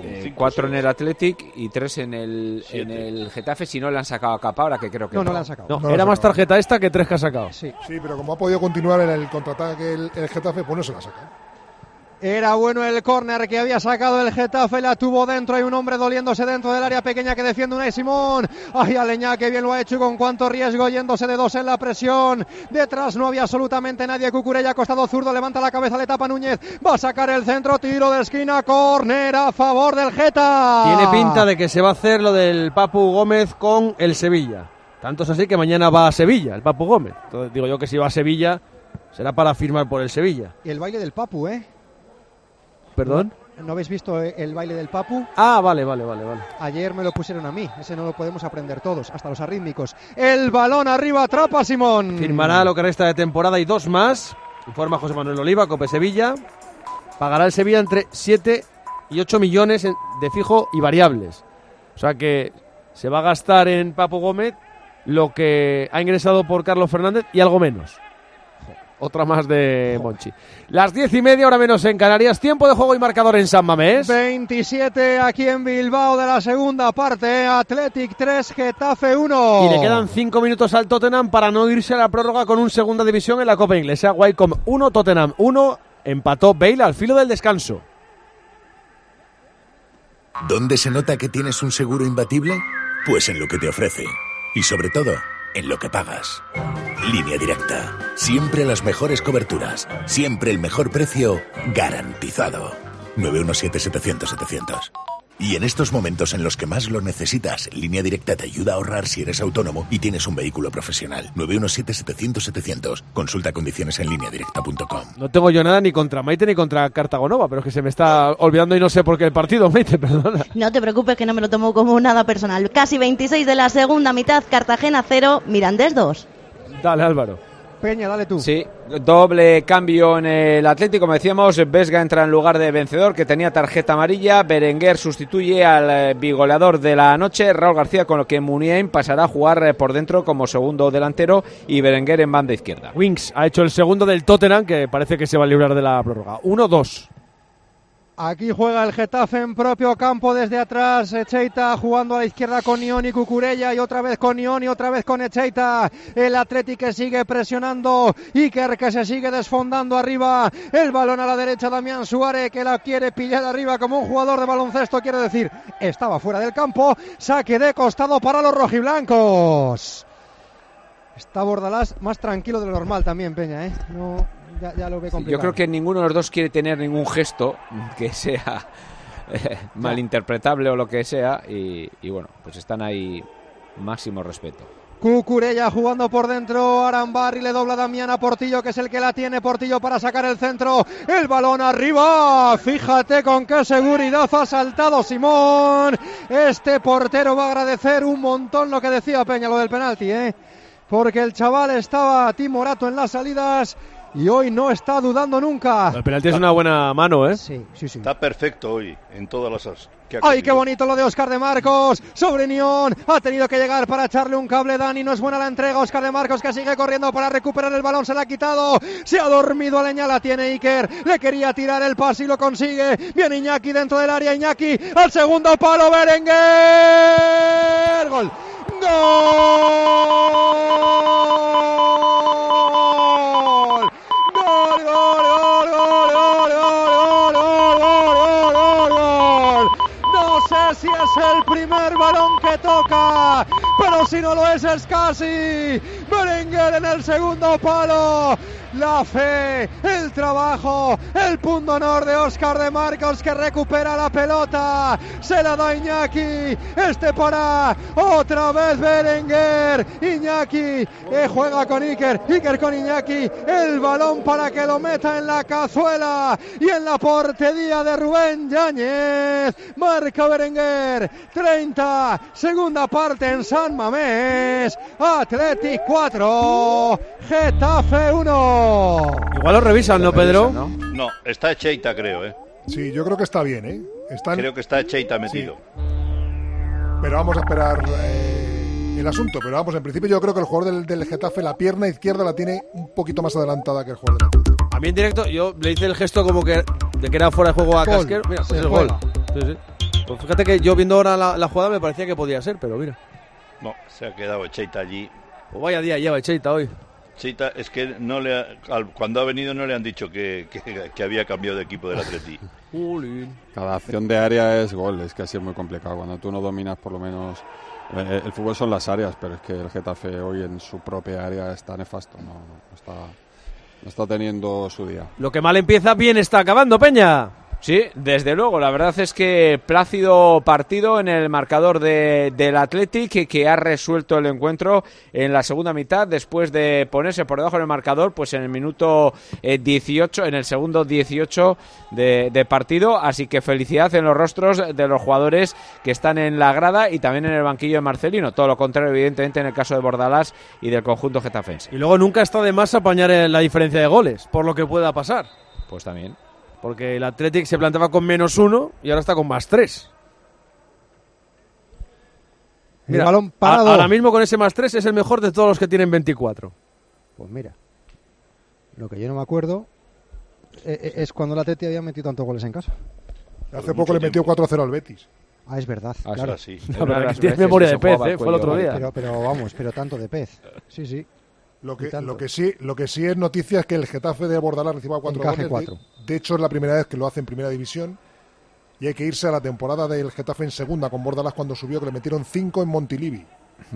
4 en el Athletic y 3 en el Getafe, si no le han sacado a Capa, ahora que creo que no le han sacado. No, era más tarjeta esta que 3 que ha sacado. Sí, pero como ha podido continuar en el contraataque el Getafe, pues no se la ha sacado. Era bueno el córner que había sacado el Getafe, la tuvo dentro, hay un hombre doliéndose dentro del área pequeña que defiende Unai Simón. Ay, Aleñá, que bien lo ha hecho y con cuánto riesgo, yéndose de dos en la presión. Detrás no había absolutamente nadie. Cucurella, costado zurdo, levanta la cabeza, le tapa Núñez, va a sacar el centro, tiro de esquina, córner a favor del Geta. Tiene pinta de que se va a hacer lo del Papu Gómez con el Sevilla. Tanto es así que mañana va a Sevilla el Papu Gómez. Entonces digo yo que si va a Sevilla será para firmar por el Sevilla. Y el baile del Papu, ¿Perdón? ¿No habéis visto el baile del Papu? Ah, vale. Ayer me lo pusieron a mí, ese no lo podemos aprender todos, hasta los arrítmicos. El balón arriba, atrapa Simón. Firmará lo que resta de temporada y 2 más. Informa José Manuel Oliva, Cope Sevilla. Pagará el Sevilla entre 7 y 8 millones de fijo y variables. O sea que se va a gastar en Papu Gómez lo que ha ingresado por Carlos Fernández y algo menos. Otra más de Monchi. Las 10:30, hora menos en Canarias. Tiempo de juego y marcador en San Mamés. 27 aquí en Bilbao de la segunda parte. Athletic 3, Getafe 1. Y le quedan 5 minutos al Tottenham para no irse a la prórroga con un segunda división en la Copa Inglesa. Wycombe 1, Tottenham 1. Empató Bale al filo del descanso. ¿Dónde se nota que tienes un seguro imbatible? Pues en lo que te ofrece. Y sobre todo, en lo que pagas. Línea Directa. Siempre las mejores coberturas. Siempre el mejor precio garantizado. 917-700-700. Y en estos momentos en los que más lo necesitas, Línea Directa te ayuda a ahorrar si eres autónomo y tienes un vehículo profesional. 917-700-700. Consulta condiciones en lineadirecta.com. No tengo yo nada ni contra Maite ni contra Cartagonova, pero es que se me está olvidando y no sé por qué el partido, Maite, perdona. No te preocupes, que no me lo tomo como nada personal. Casi 26 de la segunda mitad, Cartagena 0, Mirandés 2. Dale, Álvaro. Peña, dale tú. Sí, doble cambio en el Atlético, como decíamos. Vesga entra en lugar de Vencedor, que tenía tarjeta amarilla. Berenguer sustituye al bigoleador de la noche, Raúl García, con lo que Muniain pasará a jugar por dentro como segundo delantero y Berenguer en banda izquierda. Winks ha hecho el segundo del Tottenham, que parece que se va a librar de la prórroga. 1-2. Aquí juega el Getafe en propio campo desde atrás. Echeita jugando a la izquierda con Nión y Cucurella, y otra vez con Nión y otra vez con Echeita. El Athletic que sigue presionando. Iker que se sigue desfondando arriba. El balón a la derecha, Damián Suárez, que la quiere pillar arriba como un jugador de baloncesto. Quiere decir, estaba fuera del campo. Saque de costado para los rojiblancos. Está Bordalás más tranquilo de lo normal también, Peña, ¿eh? No, ya lo ve complicado. Yo creo que ninguno de los dos quiere tener ningún gesto que sea malinterpretable o lo que sea, y bueno, pues están ahí, máximo respeto. Cucurella jugando por dentro, Arambarri le dobla Damián a Portillo, que es el que la tiene. Portillo para sacar el centro, el balón arriba. Fíjate con qué seguridad ha saltado Simón. Este portero va a agradecer un montón lo que decía Peña, lo del penalti, porque el chaval estaba timorato en las salidas y hoy no está dudando nunca. El penalti es una buena mano, ¿eh? Sí. Está perfecto hoy en todas las... ¡Ay, qué bonito lo de Óscar de Marcos! Sobre Nión, ha tenido que llegar para echarle un cable Dani, no es buena la entrega. Óscar de Marcos, que sigue corriendo para recuperar el balón, se la ha quitado, se ha dormido Aleñá, la tiene Iker, le quería tirar el pase y lo consigue. Viene Iñaki dentro del área, Iñaki al segundo palo, Berenguer, gol. ¡Gol! ¡Gol, gol, gol, gol, gol, gol, gol, gol, gol, gol! No sé si es el primer balón que toca, pero si no lo es casi. Berenguer en el segundo palo. La fe, el trabajo, el punto honor de Óscar de Marcos, que recupera la pelota, se la da Iñaki, para otra vez Berenguer, Iñaki juega con Iker con Iñaki, el balón para que lo meta en la cazuela y en la portería de Rubén Yáñez. Marca Berenguer, 30, segunda parte en San Mamés. Athletic 4, Getafe 1. Igual lo revisan, ¿no, Pedro? No, está Echeita, creo, Sí, yo creo que está bien, Creo que está Echeita metido. Sí. Pero vamos a esperar el asunto. Pero vamos, en principio yo creo que el jugador del Getafe, la pierna izquierda la tiene un poquito más adelantada que el jugador del Atlético. A mí en directo, yo le hice el gesto como que de que era fuera de juego a Casquer. Mira, pues el gol. Sí. Pues fíjate que yo viendo ahora la jugada me parecía que podía ser, pero mira. No, se ha quedado Echeita allí. Pues vaya día lleva Echeita hoy. Cheita, es que cuando ha venido no le han dicho que había cambiado de equipo del Atleti. Cada acción de área es gol, es que así es muy complicado. Cuando tú no dominas, por lo menos, el fútbol son las áreas, pero es que el Getafe hoy en su propia área está nefasto, no está teniendo su día. Lo que mal empieza, bien está acabando, Peña. Sí, desde luego, la verdad es que plácido partido en el marcador del Athletic, que ha resuelto el encuentro en la segunda mitad, después de ponerse por debajo del marcador, pues en el minuto 18, en el segundo 18 de partido, así que felicidad en los rostros de los jugadores que están en la grada y también en el banquillo de Marcelino, todo lo contrario evidentemente en el caso de Bordalás y del conjunto getafense. Y luego nunca está de más apañar la diferencia de goles, por lo que pueda pasar. Pues también. Porque el Athletic se planteaba con -1 y ahora está con +3. Mira, el balón parado. Ahora mismo con ese +3 es el mejor de todos los que tienen 24. Pues mira. Lo que yo no me acuerdo es cuando el Atleti había metido tantos goles en casa. Hace poco le metió 4-0 al Betis. Ah, es verdad, claro. Sí. Tienes memoria de pez, fue el otro día. Pero tanto de pez. Sí. Lo que sí es noticia es que el Getafe de Bordalás reciba 4 goles. 4. De hecho, es la primera vez que lo hace en primera división. Y hay que irse a la temporada del Getafe en segunda con Bordalás cuando subió, que le metieron 5 en Montilivi.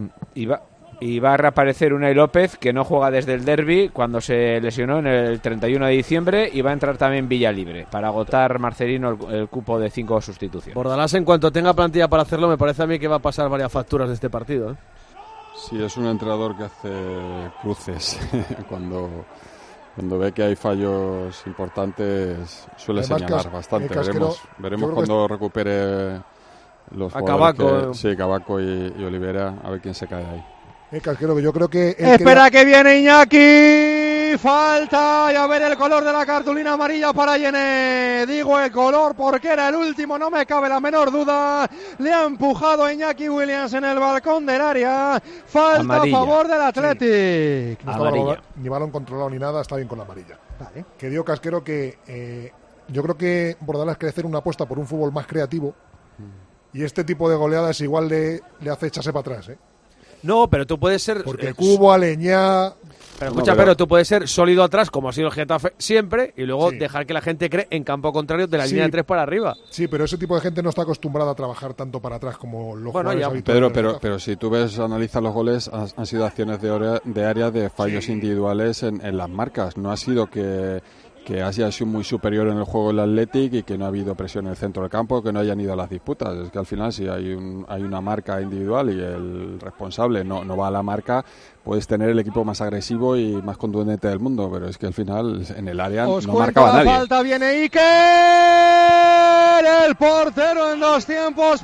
Y va a reaparecer Unai López, que no juega desde el derbi cuando se lesionó en el 31 de diciembre, y va a entrar también Villalibre para agotar Marcelino el cupo de 5 sustituciones. Bordalás, en cuanto tenga plantilla para hacerlo, me parece a mí que va a pasar varias facturas de este partido. Sí, es un entrenador que hace cruces cuando ve que hay fallos importantes, suele señalar bastante. Veremos cuando recupere los jugadores. Cabaco y Olivera, a ver quién se cae ahí. Casquero, que yo creo que... Espera que viene Iñaki, falta, y a ver el color de la cartulina amarilla para Yené. Digo el color porque era el último, no me cabe la menor duda. Le ha empujado a Iñaki Williams en el balcón del área. Falta amarilla. A favor del Athletic. Sí. No estaba ni balón controlado ni nada, está bien con la amarilla. Vale. Que digo, Casquero, que yo creo que Bordalás quiere hacer una apuesta por un fútbol más creativo, y este tipo de goleadas igual le hace echarse para atrás, No, pero tú puedes ser... Porque Cubo, Aleñá... Pero escucha, pero tú puedes ser sólido atrás, como ha sido el Getafe siempre, y luego dejar que la gente cree en campo contrario de la línea de 3 para arriba. Sí, pero ese tipo de gente no está acostumbrada a trabajar tanto para atrás como los jugadores habituales. Pero si tú analizas los goles, han sido acciones de área de fallos individuales en las marcas. No ha sido que haya sido muy superior en el juego el Athletic y que no ha habido presión en el centro del campo, que no hayan ido a las disputas. Es que al final, si hay una marca individual y el responsable no va a la marca, puedes tener el equipo más agresivo y más contundente del mundo, pero es que al final en el área no marcaba nadie. Falta, viene Iker, el portero en 2 tiempos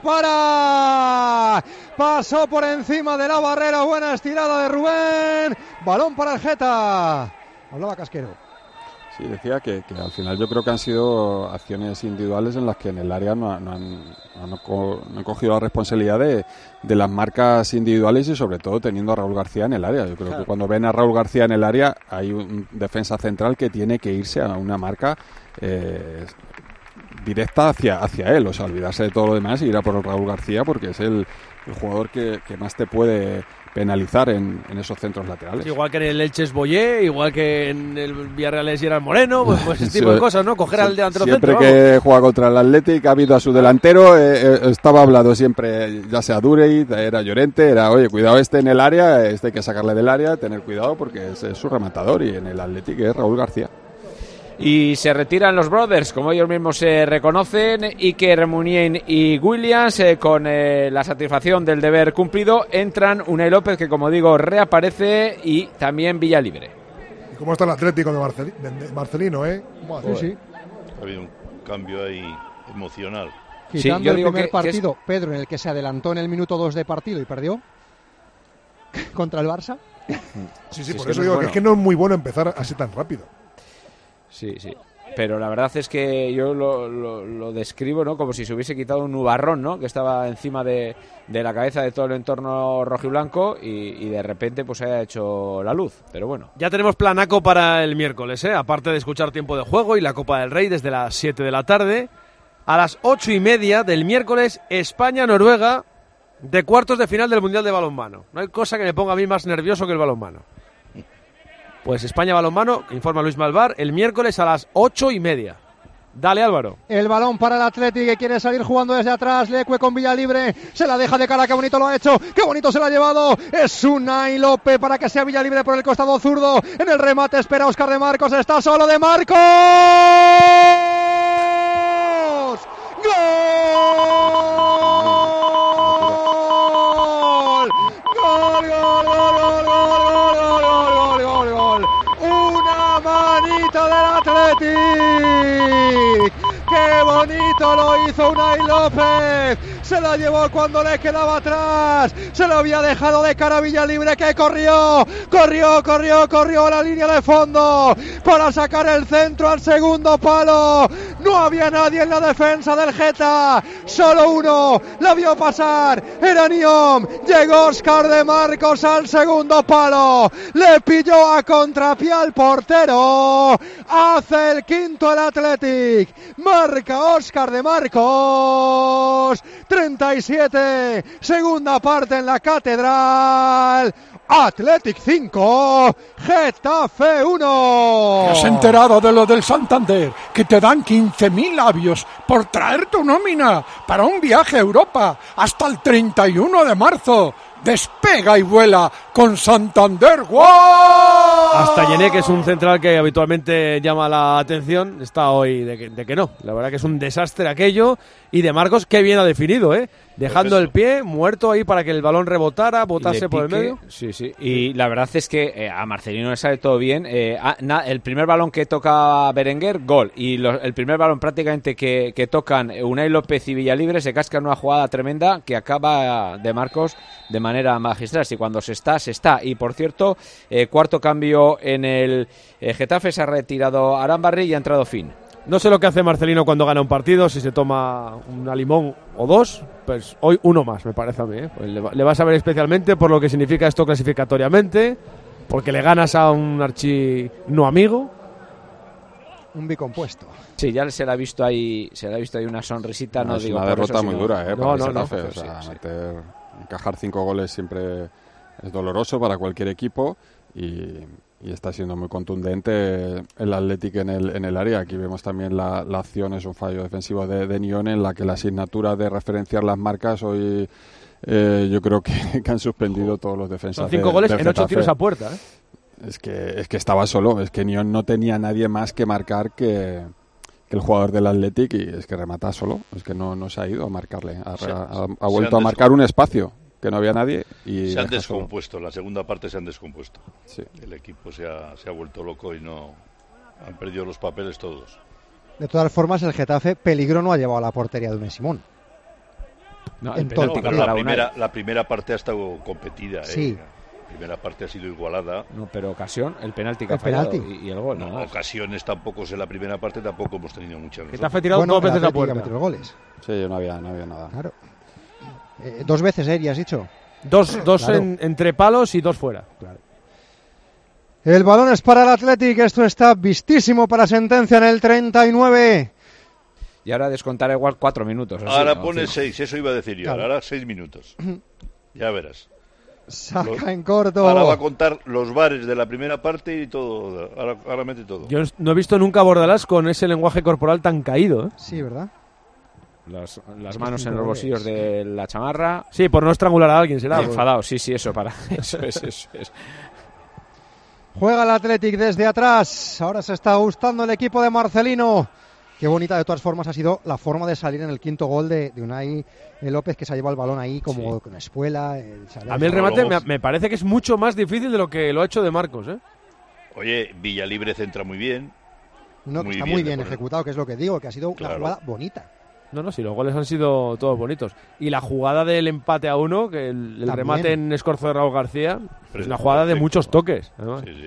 pasó por encima de la barrera, buena estirada de Rubén, balón para el Geta. Hablaba Casquero. Sí, decía que al final yo creo que han sido acciones individuales en las que en el área no han cogido la responsabilidad de las marcas individuales y sobre todo teniendo a Raúl García en el área. Yo creo que cuando ven a Raúl García en el área hay un defensa central que tiene que irse a una marca directa hacia él, o sea, olvidarse de todo lo demás y ir a por Raúl García porque es el jugador que más te puede penalizar en esos centros laterales. Igual que en el Elche es Boyé, igual que en el Villarreal es Gerard Moreno, pues ese tipo de cosas, ¿no? Coger al delantero siempre centro. Siempre que juega contra el Athletic ha habido a su delantero, estaba hablado siempre, ya sea Durey, era Llorente, oye, cuidado en el área, hay que sacarle del área, tener cuidado porque es su rematador, y en el Athletic es Raúl García. Y se retiran los brothers, como ellos mismos se reconocen, Iker Muniain y Williams, con la satisfacción del deber cumplido. Entran Unai López, que como digo reaparece, y también Villalibre. ¿Y cómo está el Atlético de Marcelino, Bueno, sí. Ha habido un cambio ahí emocional. Quitando el primer partido, Pedro, en el que se adelantó en el minuto 2 de partido y perdió contra el Barça. Sí, por eso digo que es que no es muy bueno empezar así tan rápido. Sí, pero la verdad es que yo lo describo, ¿no? Como si se hubiese quitado un nubarrón, ¿no? Que estaba encima de la cabeza de todo el entorno rojiblanco y de repente pues se haya hecho la luz, pero bueno. Ya tenemos planaco para el miércoles, aparte de escuchar Tiempo de Juego y la Copa del Rey desde las 7 de la tarde. A las 8:30 del miércoles, España-Noruega, de cuartos de final del Mundial de Balonmano. No hay cosa que me ponga a mí más nervioso que el balonmano. Pues España balonmano, informa Luis Malvar, el miércoles a las 8:30. Dale, Álvaro. El balón para el Athletic, que quiere salir jugando desde atrás. Leque con Villalibre, se la deja de cara, qué bonito lo ha hecho, qué bonito se la ha llevado. Es Unai López para que sea Villalibre por el costado zurdo. En el remate espera Óscar de Marcos, está solo de Marcos. ¡Gol! ¡Gol, gol, gol, gol, gol, gol, gol, gol, gol! ¡Una manita del Athletic! ¡Qué bonito bonito lo hizo Unai López. Se la llevó cuando le quedaba atrás. Se lo había dejado de cara a Villalibre, que corrió a la línea de fondo para sacar el centro al segundo palo. No había nadie en la defensa del Geta. Solo uno la vio pasar. Era Niom. Llegó Óscar de Marcos al segundo palo. Le pilló a contrapié al portero. Hace el quinto el Athletic. Marca Óscar de Marcos. 37. Segunda parte en la Catedral. Athletic 5, Getafe 1. ¿Te has enterado de lo del Santander? Que te dan 15.000 labios por traer tu nómina para un viaje a Europa hasta el 31 de marzo. Despega y vuela con Santander. ¡Wow! Hasta Yené, que es un central que habitualmente llama la atención, está hoy de que no. La verdad que es un desastre aquello. Y de Marcos, qué bien ha definido, ¿eh? Dejando el pie muerto ahí para que el balón rebotara, botase por el medio. Sí. Y la verdad es que a Marcelino le sale todo bien. El primer balón que toca Berenguer, gol. Y el primer balón prácticamente que tocan Unai López y Villalibre se cascan una jugada tremenda que acaba de Marcos de manera magistral. Y cuando se está. Y por cierto, cuarto cambio en el Getafe, se ha retirado Arambarri y ha entrado Finn. No sé lo que hace Marcelino cuando gana un partido, si se toma una limón o dos, pues hoy uno más, me parece a mí, ¿eh? Pues le vas a ver especialmente por lo que significa esto clasificatoriamente, porque le ganas a un archi no amigo. Un bicompuesto. Sí, ya se le ha visto ahí una sonrisita, no es digo una por derrota eso, muy sino... dura, No, para el Getafe, o sea, encajar 5 goles siempre es doloroso para cualquier equipo y está siendo muy contundente el Athletic en el área. Aquí vemos también la acción, es un fallo defensivo de Nione, en la que la asignatura de referenciar las marcas hoy yo creo que han suspendido todos los defensas. Son 5 goles en 8 tiros a puerta, ¿eh? Es que estaba solo, es que Nione no tenía nadie más que marcar que el jugador del Athletic, y es que remata solo, es que no se ha ido a marcarle, ha vuelto a marcar un espacio que no había nadie y se han descompuesto, la segunda parte se han descompuesto. Sí. El equipo se ha vuelto loco y no han perdido los papeles todos. De todas formas, el Getafe peligro no ha llevado a la portería de Unai Simón. La primera parte ha estado competida. Sí. La primera parte ha sido igualada. No, pero ocasión, el penalti que ha fallado y el gol. No, ocasiones tampoco en la primera parte tampoco hemos tenido muchas. Getafe ha tirado 2 veces la puerta. Metió goles. Sí, no había nada. Claro. 2 veces, ¿ya has dicho? Dos claro. Entre palos y 2 fuera. Claro. El balón es para el Athletic. Esto está vistísimo para sentencia en el 39. Y ahora descontará igual 4 minutos. Ahora pone 6, eso iba a decir yo. Claro. Ahora 6 minutos. Ya verás. Saca en corto. Ahora va a contar los bares de la primera parte y todo. Ahora mete todo. Yo no he visto nunca a Bordalás con ese lenguaje corporal tan caído, ¿eh? Sí, ¿verdad? Las manos en los bolsillos de la chamarra. Sí, por no estrangular a alguien, será. Enfadado, sí, eso para. Eso es. Juega el Athletic desde atrás. Ahora se está gustando el equipo de Marcelino. Qué bonita de todas formas ha sido la forma de salir en el quinto gol de Unai López, que se ha llevado el balón ahí como con espuela. A mí el remate me parece que es mucho más difícil de lo que lo ha hecho de Marcos, ¿eh? Oye, Villalibre centra muy bien. Está muy bien ejecutado, que es lo que digo, que ha sido una jugada bonita. No, sí, los goles han sido todos bonitos. Y la jugada del empate a 1, que el remate en escorzo de Raúl García, es una jugada de muchos toques. Sí.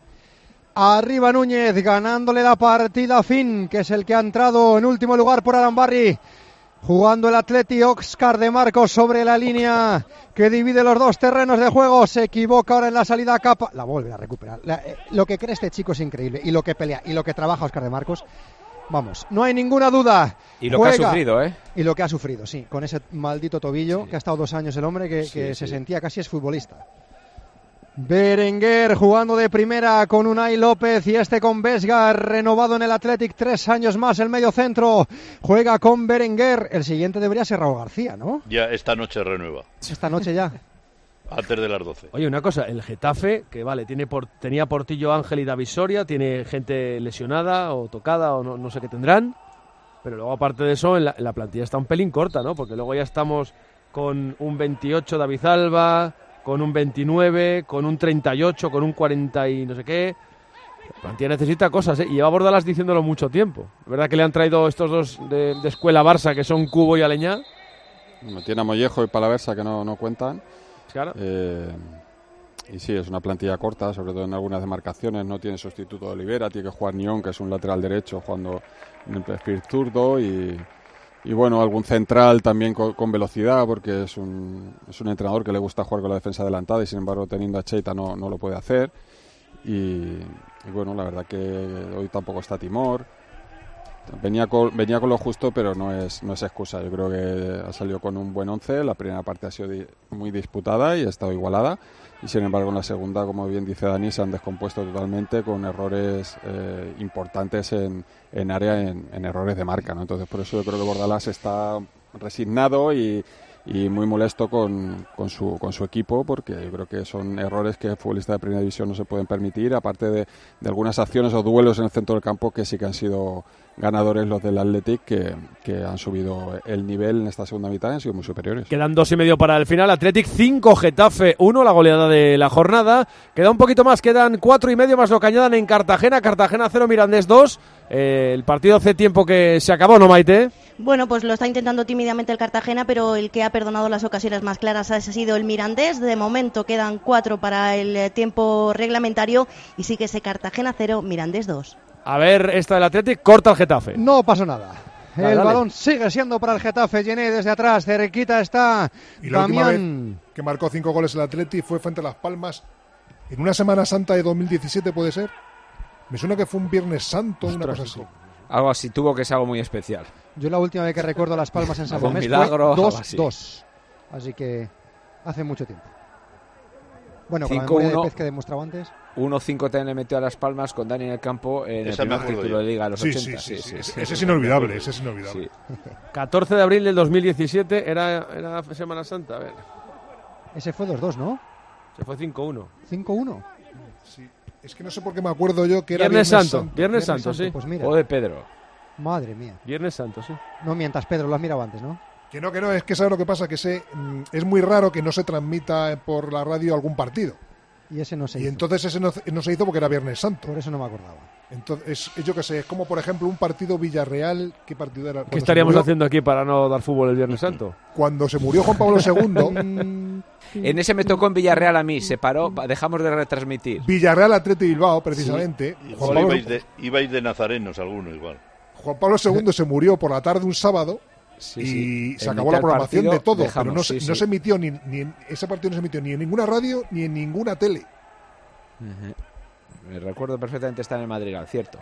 Arriba Núñez, ganándole la partida a Finn, que es el que ha entrado en último lugar por Arambarri. Jugando el Atleti, Óscar de Marcos sobre la línea que divide los dos terrenos de juego. Se equivoca ahora en la salida a capa. La vuelve a recuperar. Lo que cree este chico es increíble. Y lo que pelea y lo que trabaja Óscar de Marcos. Vamos, no hay ninguna duda. Y lo que ha sufrido, ¿eh? Y lo que ha sufrido, sí. Con ese maldito tobillo que ha estado 2 años el hombre que se sentía casi exfutbolista. Berenguer jugando de primera con Unai López y con Vesga, renovado en el Athletic 3 años más, el medio centro juega con Berenguer. El siguiente debería ser Raúl García, ¿no? Ya esta noche renueva. Esta noche ya. Antes de las 12. Oye, una cosa, el Getafe, que vale, tenía Portillo, Ángel y David Soria, tiene gente lesionada o tocada o no sé qué tendrán, pero luego aparte de eso, en la plantilla está un pelín corta, ¿no? Porque luego ya estamos con un 28 David Alba, con un 29, con un 38, con un 40 y no sé qué. Plantilla necesita cosas, ¿eh? Y lleva Bordalás diciéndolo mucho tiempo. ¿Verdad que le han traído estos dos de escuela Barça, que son Cubo y Aleñá? Tiene a Mollejo y Palaversa que no cuentan. Claro. Y sí, es una plantilla corta, sobre todo en algunas demarcaciones. No tiene sustituto de Olivera, tiene que jugar Nión, que es un lateral derecho, jugando en el perfil zurdo. Y bueno, algún central también con velocidad, porque es un entrenador que le gusta jugar con la defensa adelantada y sin embargo teniendo a Cheita no lo puede hacer. Y bueno, la verdad que hoy tampoco está Timor. Venía con lo justo, pero no es excusa. Yo creo que ha salido con un buen 11. La primera parte ha sido muy disputada y ha estado igualada. Y sin embargo, en la segunda, como bien dice Dani, se han descompuesto totalmente con errores importantes en área, en errores de marca, ¿no? Entonces, por eso yo creo que Bordalás está resignado y muy molesto con su equipo, porque yo creo que son errores que futbolistas de primera división no se pueden permitir, aparte de algunas acciones o duelos en el centro del campo que sí que han sido ganadores los del Athletic, que han subido el nivel en esta segunda mitad y han sido muy superiores. Quedan 2,5 para el final. Athletic 5, Getafe 1, la goleada de la jornada. Queda un poquito más, quedan 4,5 más lo que añadan en Cartagena. Cartagena 0, Mirandés 2. El partido hace tiempo que se acabó, ¿no, Maite? Bueno, pues lo está intentando tímidamente el Cartagena, pero el que ha perdonado las ocasiones más claras ha sido el Mirandés. De momento quedan 4 para el tiempo reglamentario y sigue ese Cartagena 0, Mirandés 2. A ver, esta del Athletic corta el Getafe. No pasó nada. Dale. Balón sigue siendo para el Getafe. Gené desde atrás, cerquita está. Y la última vez que marcó 5 goles el Athletic fue frente a Las Palmas en una Semana Santa de 2017, ¿puede ser? Me suena que fue un Viernes Santo, una cosa así. Algo así, tuvo que ser algo muy especial. Yo la última vez que recuerdo Las Palmas en San Mamés fue 2-2. Así que hace mucho tiempo. Bueno, con la memoria de pez que demostraba antes. 1-5 también le metió a Las Palmas con Dani en el campo en el primer título de Liga a los 80. Sí. Ese es inolvidable, ese es inolvidable. Sí. 14 de abril del 2017, era Semana Santa, a ver. Ese fue 2-2, ¿no? Se fue 5-1. 5-1. Sí. Es que no sé por qué me acuerdo yo que era Viernes Santo. Viernes Santo, sí. Pues mira. O de Pedro. Madre mía. Viernes Santo, sí. No mientas, Pedro, lo has mirado antes, ¿no? Que no, es que ¿sabes lo que pasa? Que es muy raro que no se transmita por la radio algún partido. Y ese no se hizo. Y entonces ese no se hizo porque era Viernes Santo. Por eso no me acordaba. Entonces, yo qué sé, es como por ejemplo un partido Villarreal. ¿Qué partido era? ¿Qué estaríamos haciendo aquí para no dar fútbol el Viernes Santo? Cuando se murió Juan Pablo II. En ese me tocó en Villarreal a mí, se paró, dejamos de retransmitir. Villarreal Athletic Bilbao, precisamente. Sí. Ibais de nazarenos alguno igual. Juan Pablo II se murió por la tarde un sábado. Y se acabó la programación de todo, pero no se emitió ese partido no se emitió ni en ninguna radio ni en ninguna tele. Me recuerdo perfectamente estar en el Madrigal, cierto.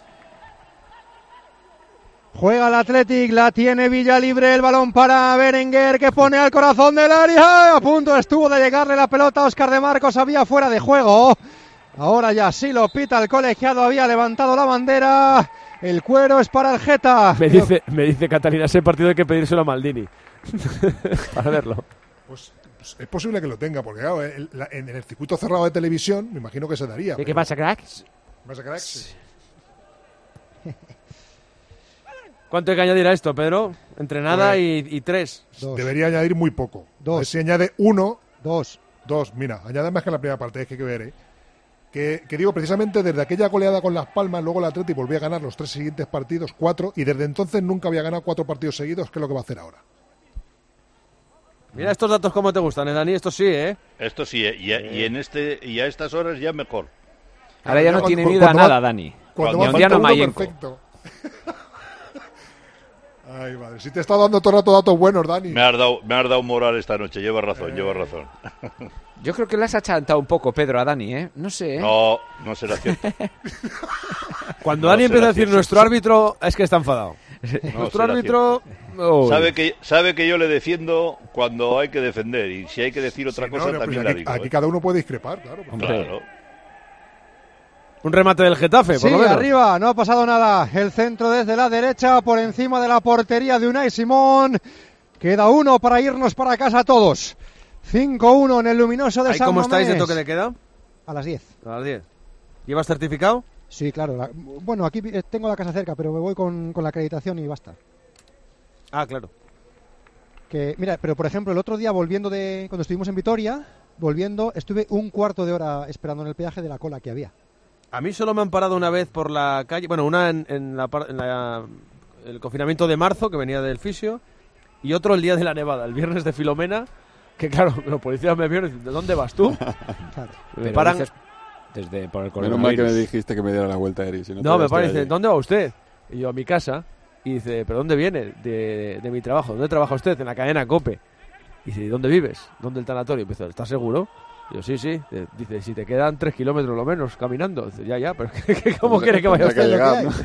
Juega el Athletic, la tiene Villalibre, el balón para Berenguer que pone al corazón del área. A punto estuvo de llegarle la pelota a Óscar de Marcos, había fuera de juego. Ahora ya sí lo pita el colegiado, había levantado la bandera. El cuero es para el Geta. Me dice Catalina, ese partido hay que pedírselo a Maldini para verlo. Pues es posible que lo tenga, porque claro, en el circuito cerrado de televisión me imagino que se daría. ¿Qué pasa, cracks? Sí. ¿Cuánto hay que añadir a esto, Pedro? Entre nada y 3. Debería añadir muy poco. 2. A ver si añade 1. 2. Mira, añade más que en la primera parte, es que hay que ver, Que digo, precisamente desde aquella goleada con Las Palmas, luego el Athletic volvió a ganar los 3 siguientes partidos, 4, y desde entonces nunca había ganado 4 partidos seguidos, que es lo que va a hacer ahora. Mira estos datos cómo te gustan, Dani, esto sí, Esto sí, y a estas horas ya mejor. Ahora ya no tiene miedo a nada, Dani. Cuando va Diano Mayenco. Perfecto. Ay, madre, si te he estado dando todo el rato datos buenos, Dani. Me has dado moral esta noche, llevas razón. Yo creo que le has achantado un poco, Pedro, a Dani, ¿eh? No sé, ¿eh? No será cierto. Cuando Dani empieza a decir nuestro árbitro, es que está enfadado. Nuestro árbitro... Sabe que yo le defiendo cuando hay que defender, y si hay que decir otra cosa también la digo. Aquí cada uno puede discrepar, claro. Claro. Un remate del Getafe, por lo menos. Arriba, no ha pasado nada. El centro desde la derecha, por encima de la portería de Unai Simón. Queda 1 para irnos para casa todos. 5-1 en el luminoso de San Mamés. ¿Cómo estáis de toque de queda? A las 10. A las 10. ¿Llevas certificado? Sí, claro. Bueno, aquí tengo la casa cerca, pero me voy con la acreditación y basta. Ah, claro. Mira, pero por ejemplo, el otro día cuando estuvimos en Vitoria, estuve un cuarto de hora esperando en el peaje de la cola que había. A mí solo me han parado una vez por la calle, bueno, una en el confinamiento de marzo, que venía del fisio, y otro el día de la nevada, el viernes de Filomena, que claro, los policías me vieron y dicen, ¿de dónde vas tú? Claro. Me paran... Desde por el Menos mal que me dijiste que me diera la vuelta, Eri. Si no, me paran y dicen, ¿dónde va usted? Y yo, a mi casa. Y dice, ¿pero dónde viene? De mi trabajo. ¿Dónde trabaja usted? En la cadena COPE. Y dice, ¿dónde vives? ¿Dónde el tanatorio? Y empiezo, ¿estás seguro? Y yo, sí. Dice, si te quedan 3 kilómetros lo menos caminando. Dice, ya, pero ¿cómo quiere que vaya usted?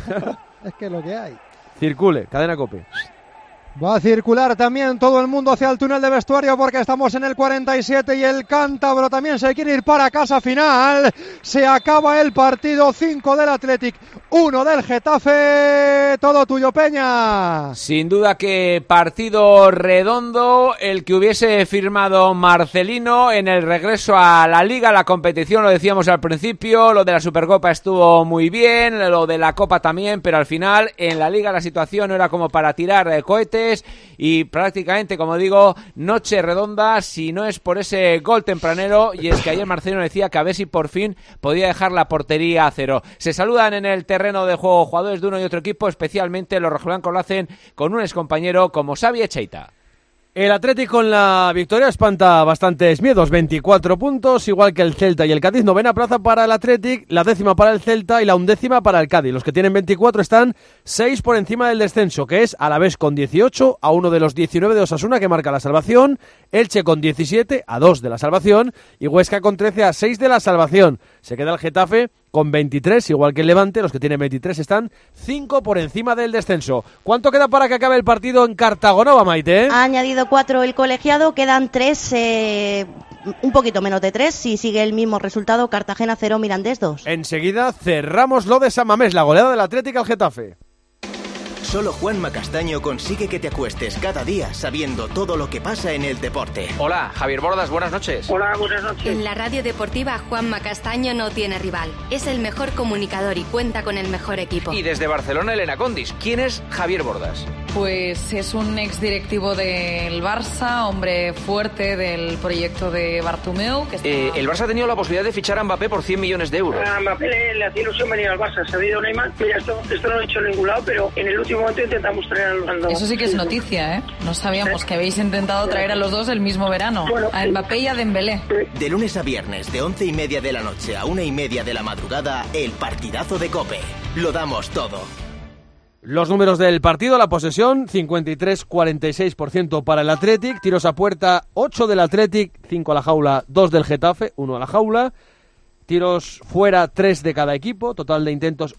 Es que lo que hay. Circule, cadena COPE. Va a circular también todo el mundo hacia el túnel de vestuario porque estamos en el 47 y el cántabro también se quiere ir para casa final. Se acaba el partido, 5 del Athletic, 1 del Getafe. Todo tuyo, Peña. Sin duda que partido redondo el que hubiese firmado Marcelino en el regreso a la Liga, la competición, lo decíamos al principio, lo de la Supercopa estuvo muy bien, lo de la Copa también, pero al final en la Liga la situación no era como para tirar cohetes. Y prácticamente, como digo, noche redonda, si no es por ese gol tempranero. Y es que ayer Marcelino decía que a ver si por fin podía dejar la portería a cero. Se saludan en el terreno de juego jugadores de uno y otro equipo, especialmente los rojiblancos lo hacen con un excompañero como Xavi Echeita. El Atlético con la victoria espanta bastantes miedos, 24 puntos, igual que el Celta y el Cádiz, 9ª plaza para el Atlético, la 10ª para el Celta y la 11ª para el Cádiz. Los que tienen 24 están 6 por encima del descenso, que es Alavés con 18, a 1 de los 19 de Osasuna, que marca la salvación, Elche con 17, a 2 de la salvación, y Huesca con 13, a 6 de la salvación. Se queda el Getafe con 23, igual que el Levante, los que tienen 23 están 5 por encima del descenso. ¿Cuánto queda para que acabe el partido en Cartagonova, Maite? Ha añadido 4 el colegiado, quedan 3, un poquito menos de 3, si sigue el mismo resultado, Cartagena 0, Mirandés 2. Enseguida cerramos lo de San Mamés, la goleada del Atlético al Getafe. Solo Juanma Castaño consigue que te acuestes cada día sabiendo todo lo que pasa en el deporte. Hola, Javier Bordas, buenas noches. Hola, buenas noches. En la radio deportiva, Juanma Castaño no tiene rival. Es el mejor comunicador y cuenta con el mejor equipo. Y desde Barcelona, Elena Condis. ¿Quién es Javier Bordas? Pues es un exdirectivo del Barça, hombre fuerte del proyecto de Bartomeu. Que el Barça ha tenido la posibilidad de fichar a Mbappé por 100 millones de euros. A Mbappé le hacía ilusión venir al Barça. Se ha habido Neymar. Mira, esto no lo he hecho en ningún lado, pero en el último momento intentamos traer a los dos. Eso sí que es noticia, ¿eh? No sabíamos que habéis intentado traer a los dos el mismo verano. Bueno, a Mbappé y a Dembélé. De lunes a viernes, de 11:30 de la noche a 1:30 de la madrugada, el partidazo de COPE. Lo damos todo. Los números del partido, la posesión, 53-46% para el Athletic, tiros a puerta, 8 del Athletic, 5 a la jaula, 2 del Getafe, 1 a la jaula, tiros fuera, 3 de cada equipo, total de intentos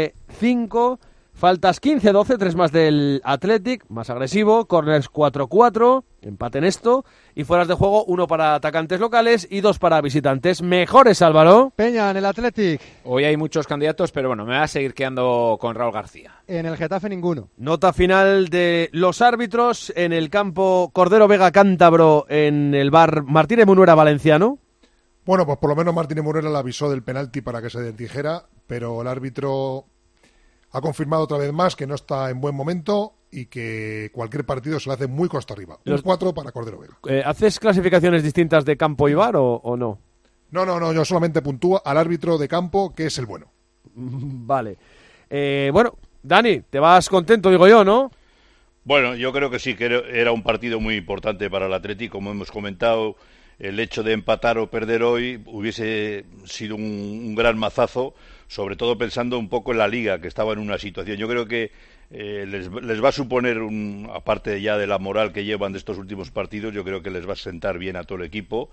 11-5, faltas 15-12, 3 más del Athletic, más agresivo, corners 4-4, empate en esto, y fueras de juego 1 para atacantes locales y 2 para visitantes. Mejores, Álvaro. Peña, en el Athletic. Hoy hay muchos candidatos, pero bueno, me voy a seguir quedando con Raúl García. En el Getafe ninguno. Nota final de los árbitros en el campo Cordero Vega Cántabro, en el bar Martínez Munuera Valenciano. Bueno, pues por lo menos Martínez Munuera le avisó del penalti para que se desdijera, pero el árbitro ha confirmado otra vez más que no está en buen momento y que cualquier partido se le hace muy costa arriba. Un 4 para Cordero Vega. ¿Haces clasificaciones distintas de campo y bar o no? No, yo solamente puntúo al árbitro de campo, que es el bueno. Vale. Bueno, Dani, te vas contento, digo yo, ¿no? Bueno, yo creo que sí, que era un partido muy importante para el Athletic, como hemos comentado. El hecho de empatar o perder hoy hubiese sido un gran mazazo, sobre todo pensando un poco en la Liga, que estaba en una situación. Yo creo que les va a suponer, aparte ya de la moral que llevan de estos últimos partidos, yo creo que les va a sentar bien a todo el equipo.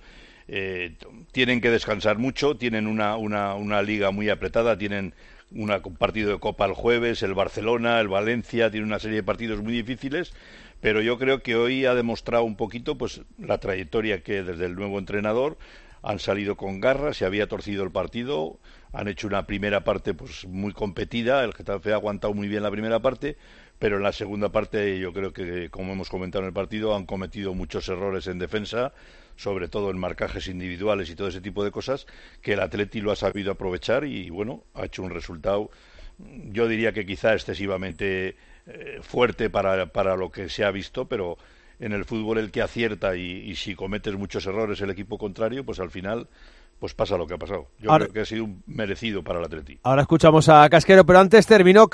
Tienen que descansar mucho, tienen una Liga muy apretada, tienen un partido de Copa el jueves, el Barcelona, el Valencia, tienen una serie de partidos muy difíciles. Pero yo creo que hoy ha demostrado un poquito pues la trayectoria que desde el nuevo entrenador han salido con garra, se había torcido el partido, han hecho una primera parte pues muy competida, el Getafe ha aguantado muy bien la primera parte, pero en la segunda parte yo creo que, como hemos comentado en el partido, han cometido muchos errores en defensa, sobre todo en marcajes individuales y todo ese tipo de cosas, que el Atleti lo ha sabido aprovechar y bueno, ha hecho un resultado, yo diría que quizá excesivamente fuerte para lo que se ha visto, pero en el fútbol el que acierta y si cometes muchos errores el equipo contrario, pues al final pues pasa lo que ha pasado. Yo creo que ha sido un merecido para el Atleti. Ahora escuchamos a Casquero, pero antes terminó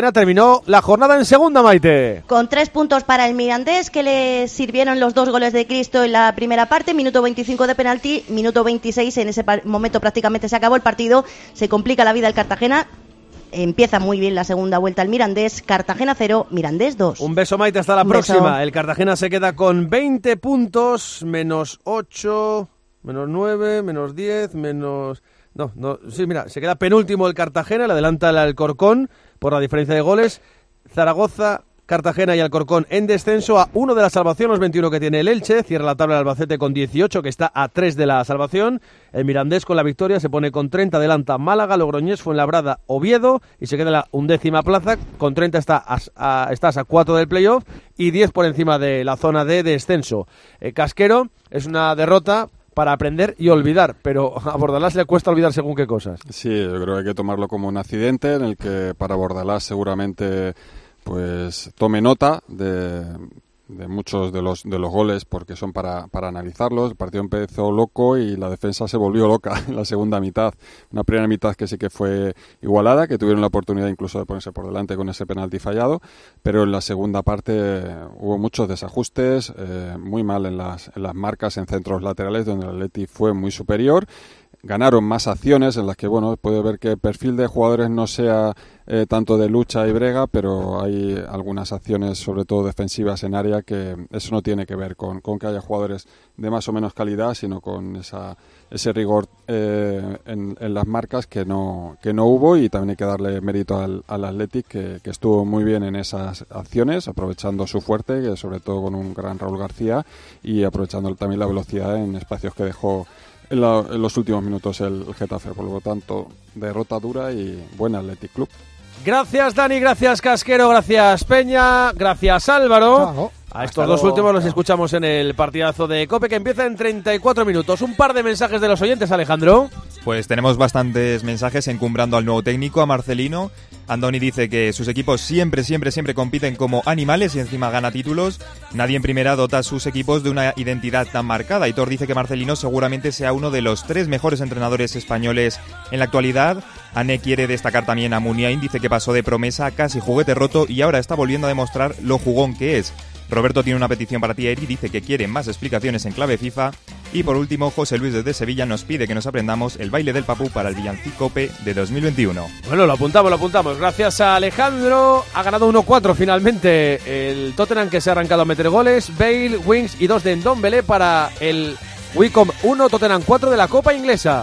la jornada en segunda, Maite. Con 3 puntos para el Mirandés, que le sirvieron los 2 goles de Cristo en la primera parte, minuto 25 de penalti, minuto 26, en ese momento prácticamente se acabó el partido, se complica la vida el Cartagena. Empieza muy bien la segunda vuelta el Mirandés. Cartagena 0, Mirandés 2. Un beso, Maite, hasta la próxima. El Cartagena se queda con 20 puntos, menos 8... menos 9, menos 10, menos... Sí, mira, se queda penúltimo el Cartagena, le adelanta el Alcorcón por la diferencia de goles. Zaragoza, Cartagena y Alcorcón en descenso a 1 de la salvación, los 21 que tiene el Elche. Cierra la tabla el Albacete con 18, que está a 3 de la salvación. El Mirandés con la victoria se pone con 30, adelanta Málaga, Logroñés, Fuenlabrada, Oviedo y se queda en la 11ª plaza. Con 30 estás a 4 del playoff y 10 por encima de la zona de descenso. Casquero, es una derrota para aprender y olvidar, pero a Bordalás le cuesta olvidar según qué cosas. Sí, yo creo que hay que tomarlo como un accidente en el que para Bordalás seguramente pues tome nota de muchos de los goles porque son para analizarlos. El partido empezó loco y la defensa se volvió loca en la segunda mitad. Una primera mitad que sí que fue igualada, que tuvieron la oportunidad incluso de ponerse por delante con ese penalti fallado, pero en la segunda parte hubo muchos desajustes, muy mal en las marcas en centros laterales donde el Atleti fue muy superior. Ganaron más acciones en las que, bueno, puede ver que el perfil de jugadores no sea tanto de lucha y brega, pero hay algunas acciones, sobre todo defensivas en área, que eso no tiene que ver con que haya jugadores de más o menos calidad, sino con ese rigor en las marcas que no hubo, y también hay que darle mérito al Athletic, que estuvo muy bien en esas acciones, aprovechando su fuerte, que sobre todo con un gran Raúl García, y aprovechando también la velocidad en espacios que dejó en los últimos minutos el Getafe. Por lo tanto, derrota dura y buen Athletic Club. Gracias, Dani, gracias, Casquero, gracias, Peña, gracias, Álvaro. Chao. A estos dos últimos los escuchamos en el partidazo de COPE, que empieza en 34 minutos. Un par de mensajes de los oyentes, Alejandro. Pues tenemos bastantes mensajes encumbrando al nuevo técnico, a Marcelino. Andoni dice que sus equipos siempre compiten como animales y encima gana títulos. Nadie en primera dota a sus equipos de una identidad tan marcada. Hitor dice que Marcelino seguramente sea uno de los 3 mejores entrenadores españoles en la actualidad. Ane quiere destacar también a Muniain, dice que pasó de promesa a casi juguete roto y ahora está volviendo a demostrar lo jugón que es. Roberto tiene una petición para ti, Eri, dice que quiere más explicaciones en clave FIFA. Y por último, José Luis desde Sevilla nos pide que nos aprendamos el baile del Papú para el Villancico Cope de 2021. Bueno, lo apuntamos. Gracias a Alejandro. Ha ganado 1-4 finalmente el Tottenham, que se ha arrancado a meter goles. Bale, Wings y 2 de Ndombele para el Wycombe 1, Tottenham 4 de la Copa Inglesa.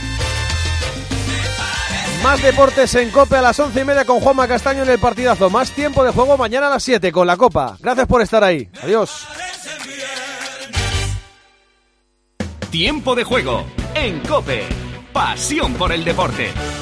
Más deportes en COPE a las 11:30 con Juanma Castaño en el partidazo. Más tiempo de juego mañana a las 7 con la Copa. Gracias por estar ahí. Adiós. Tiempo de juego en COPE. Pasión por el deporte.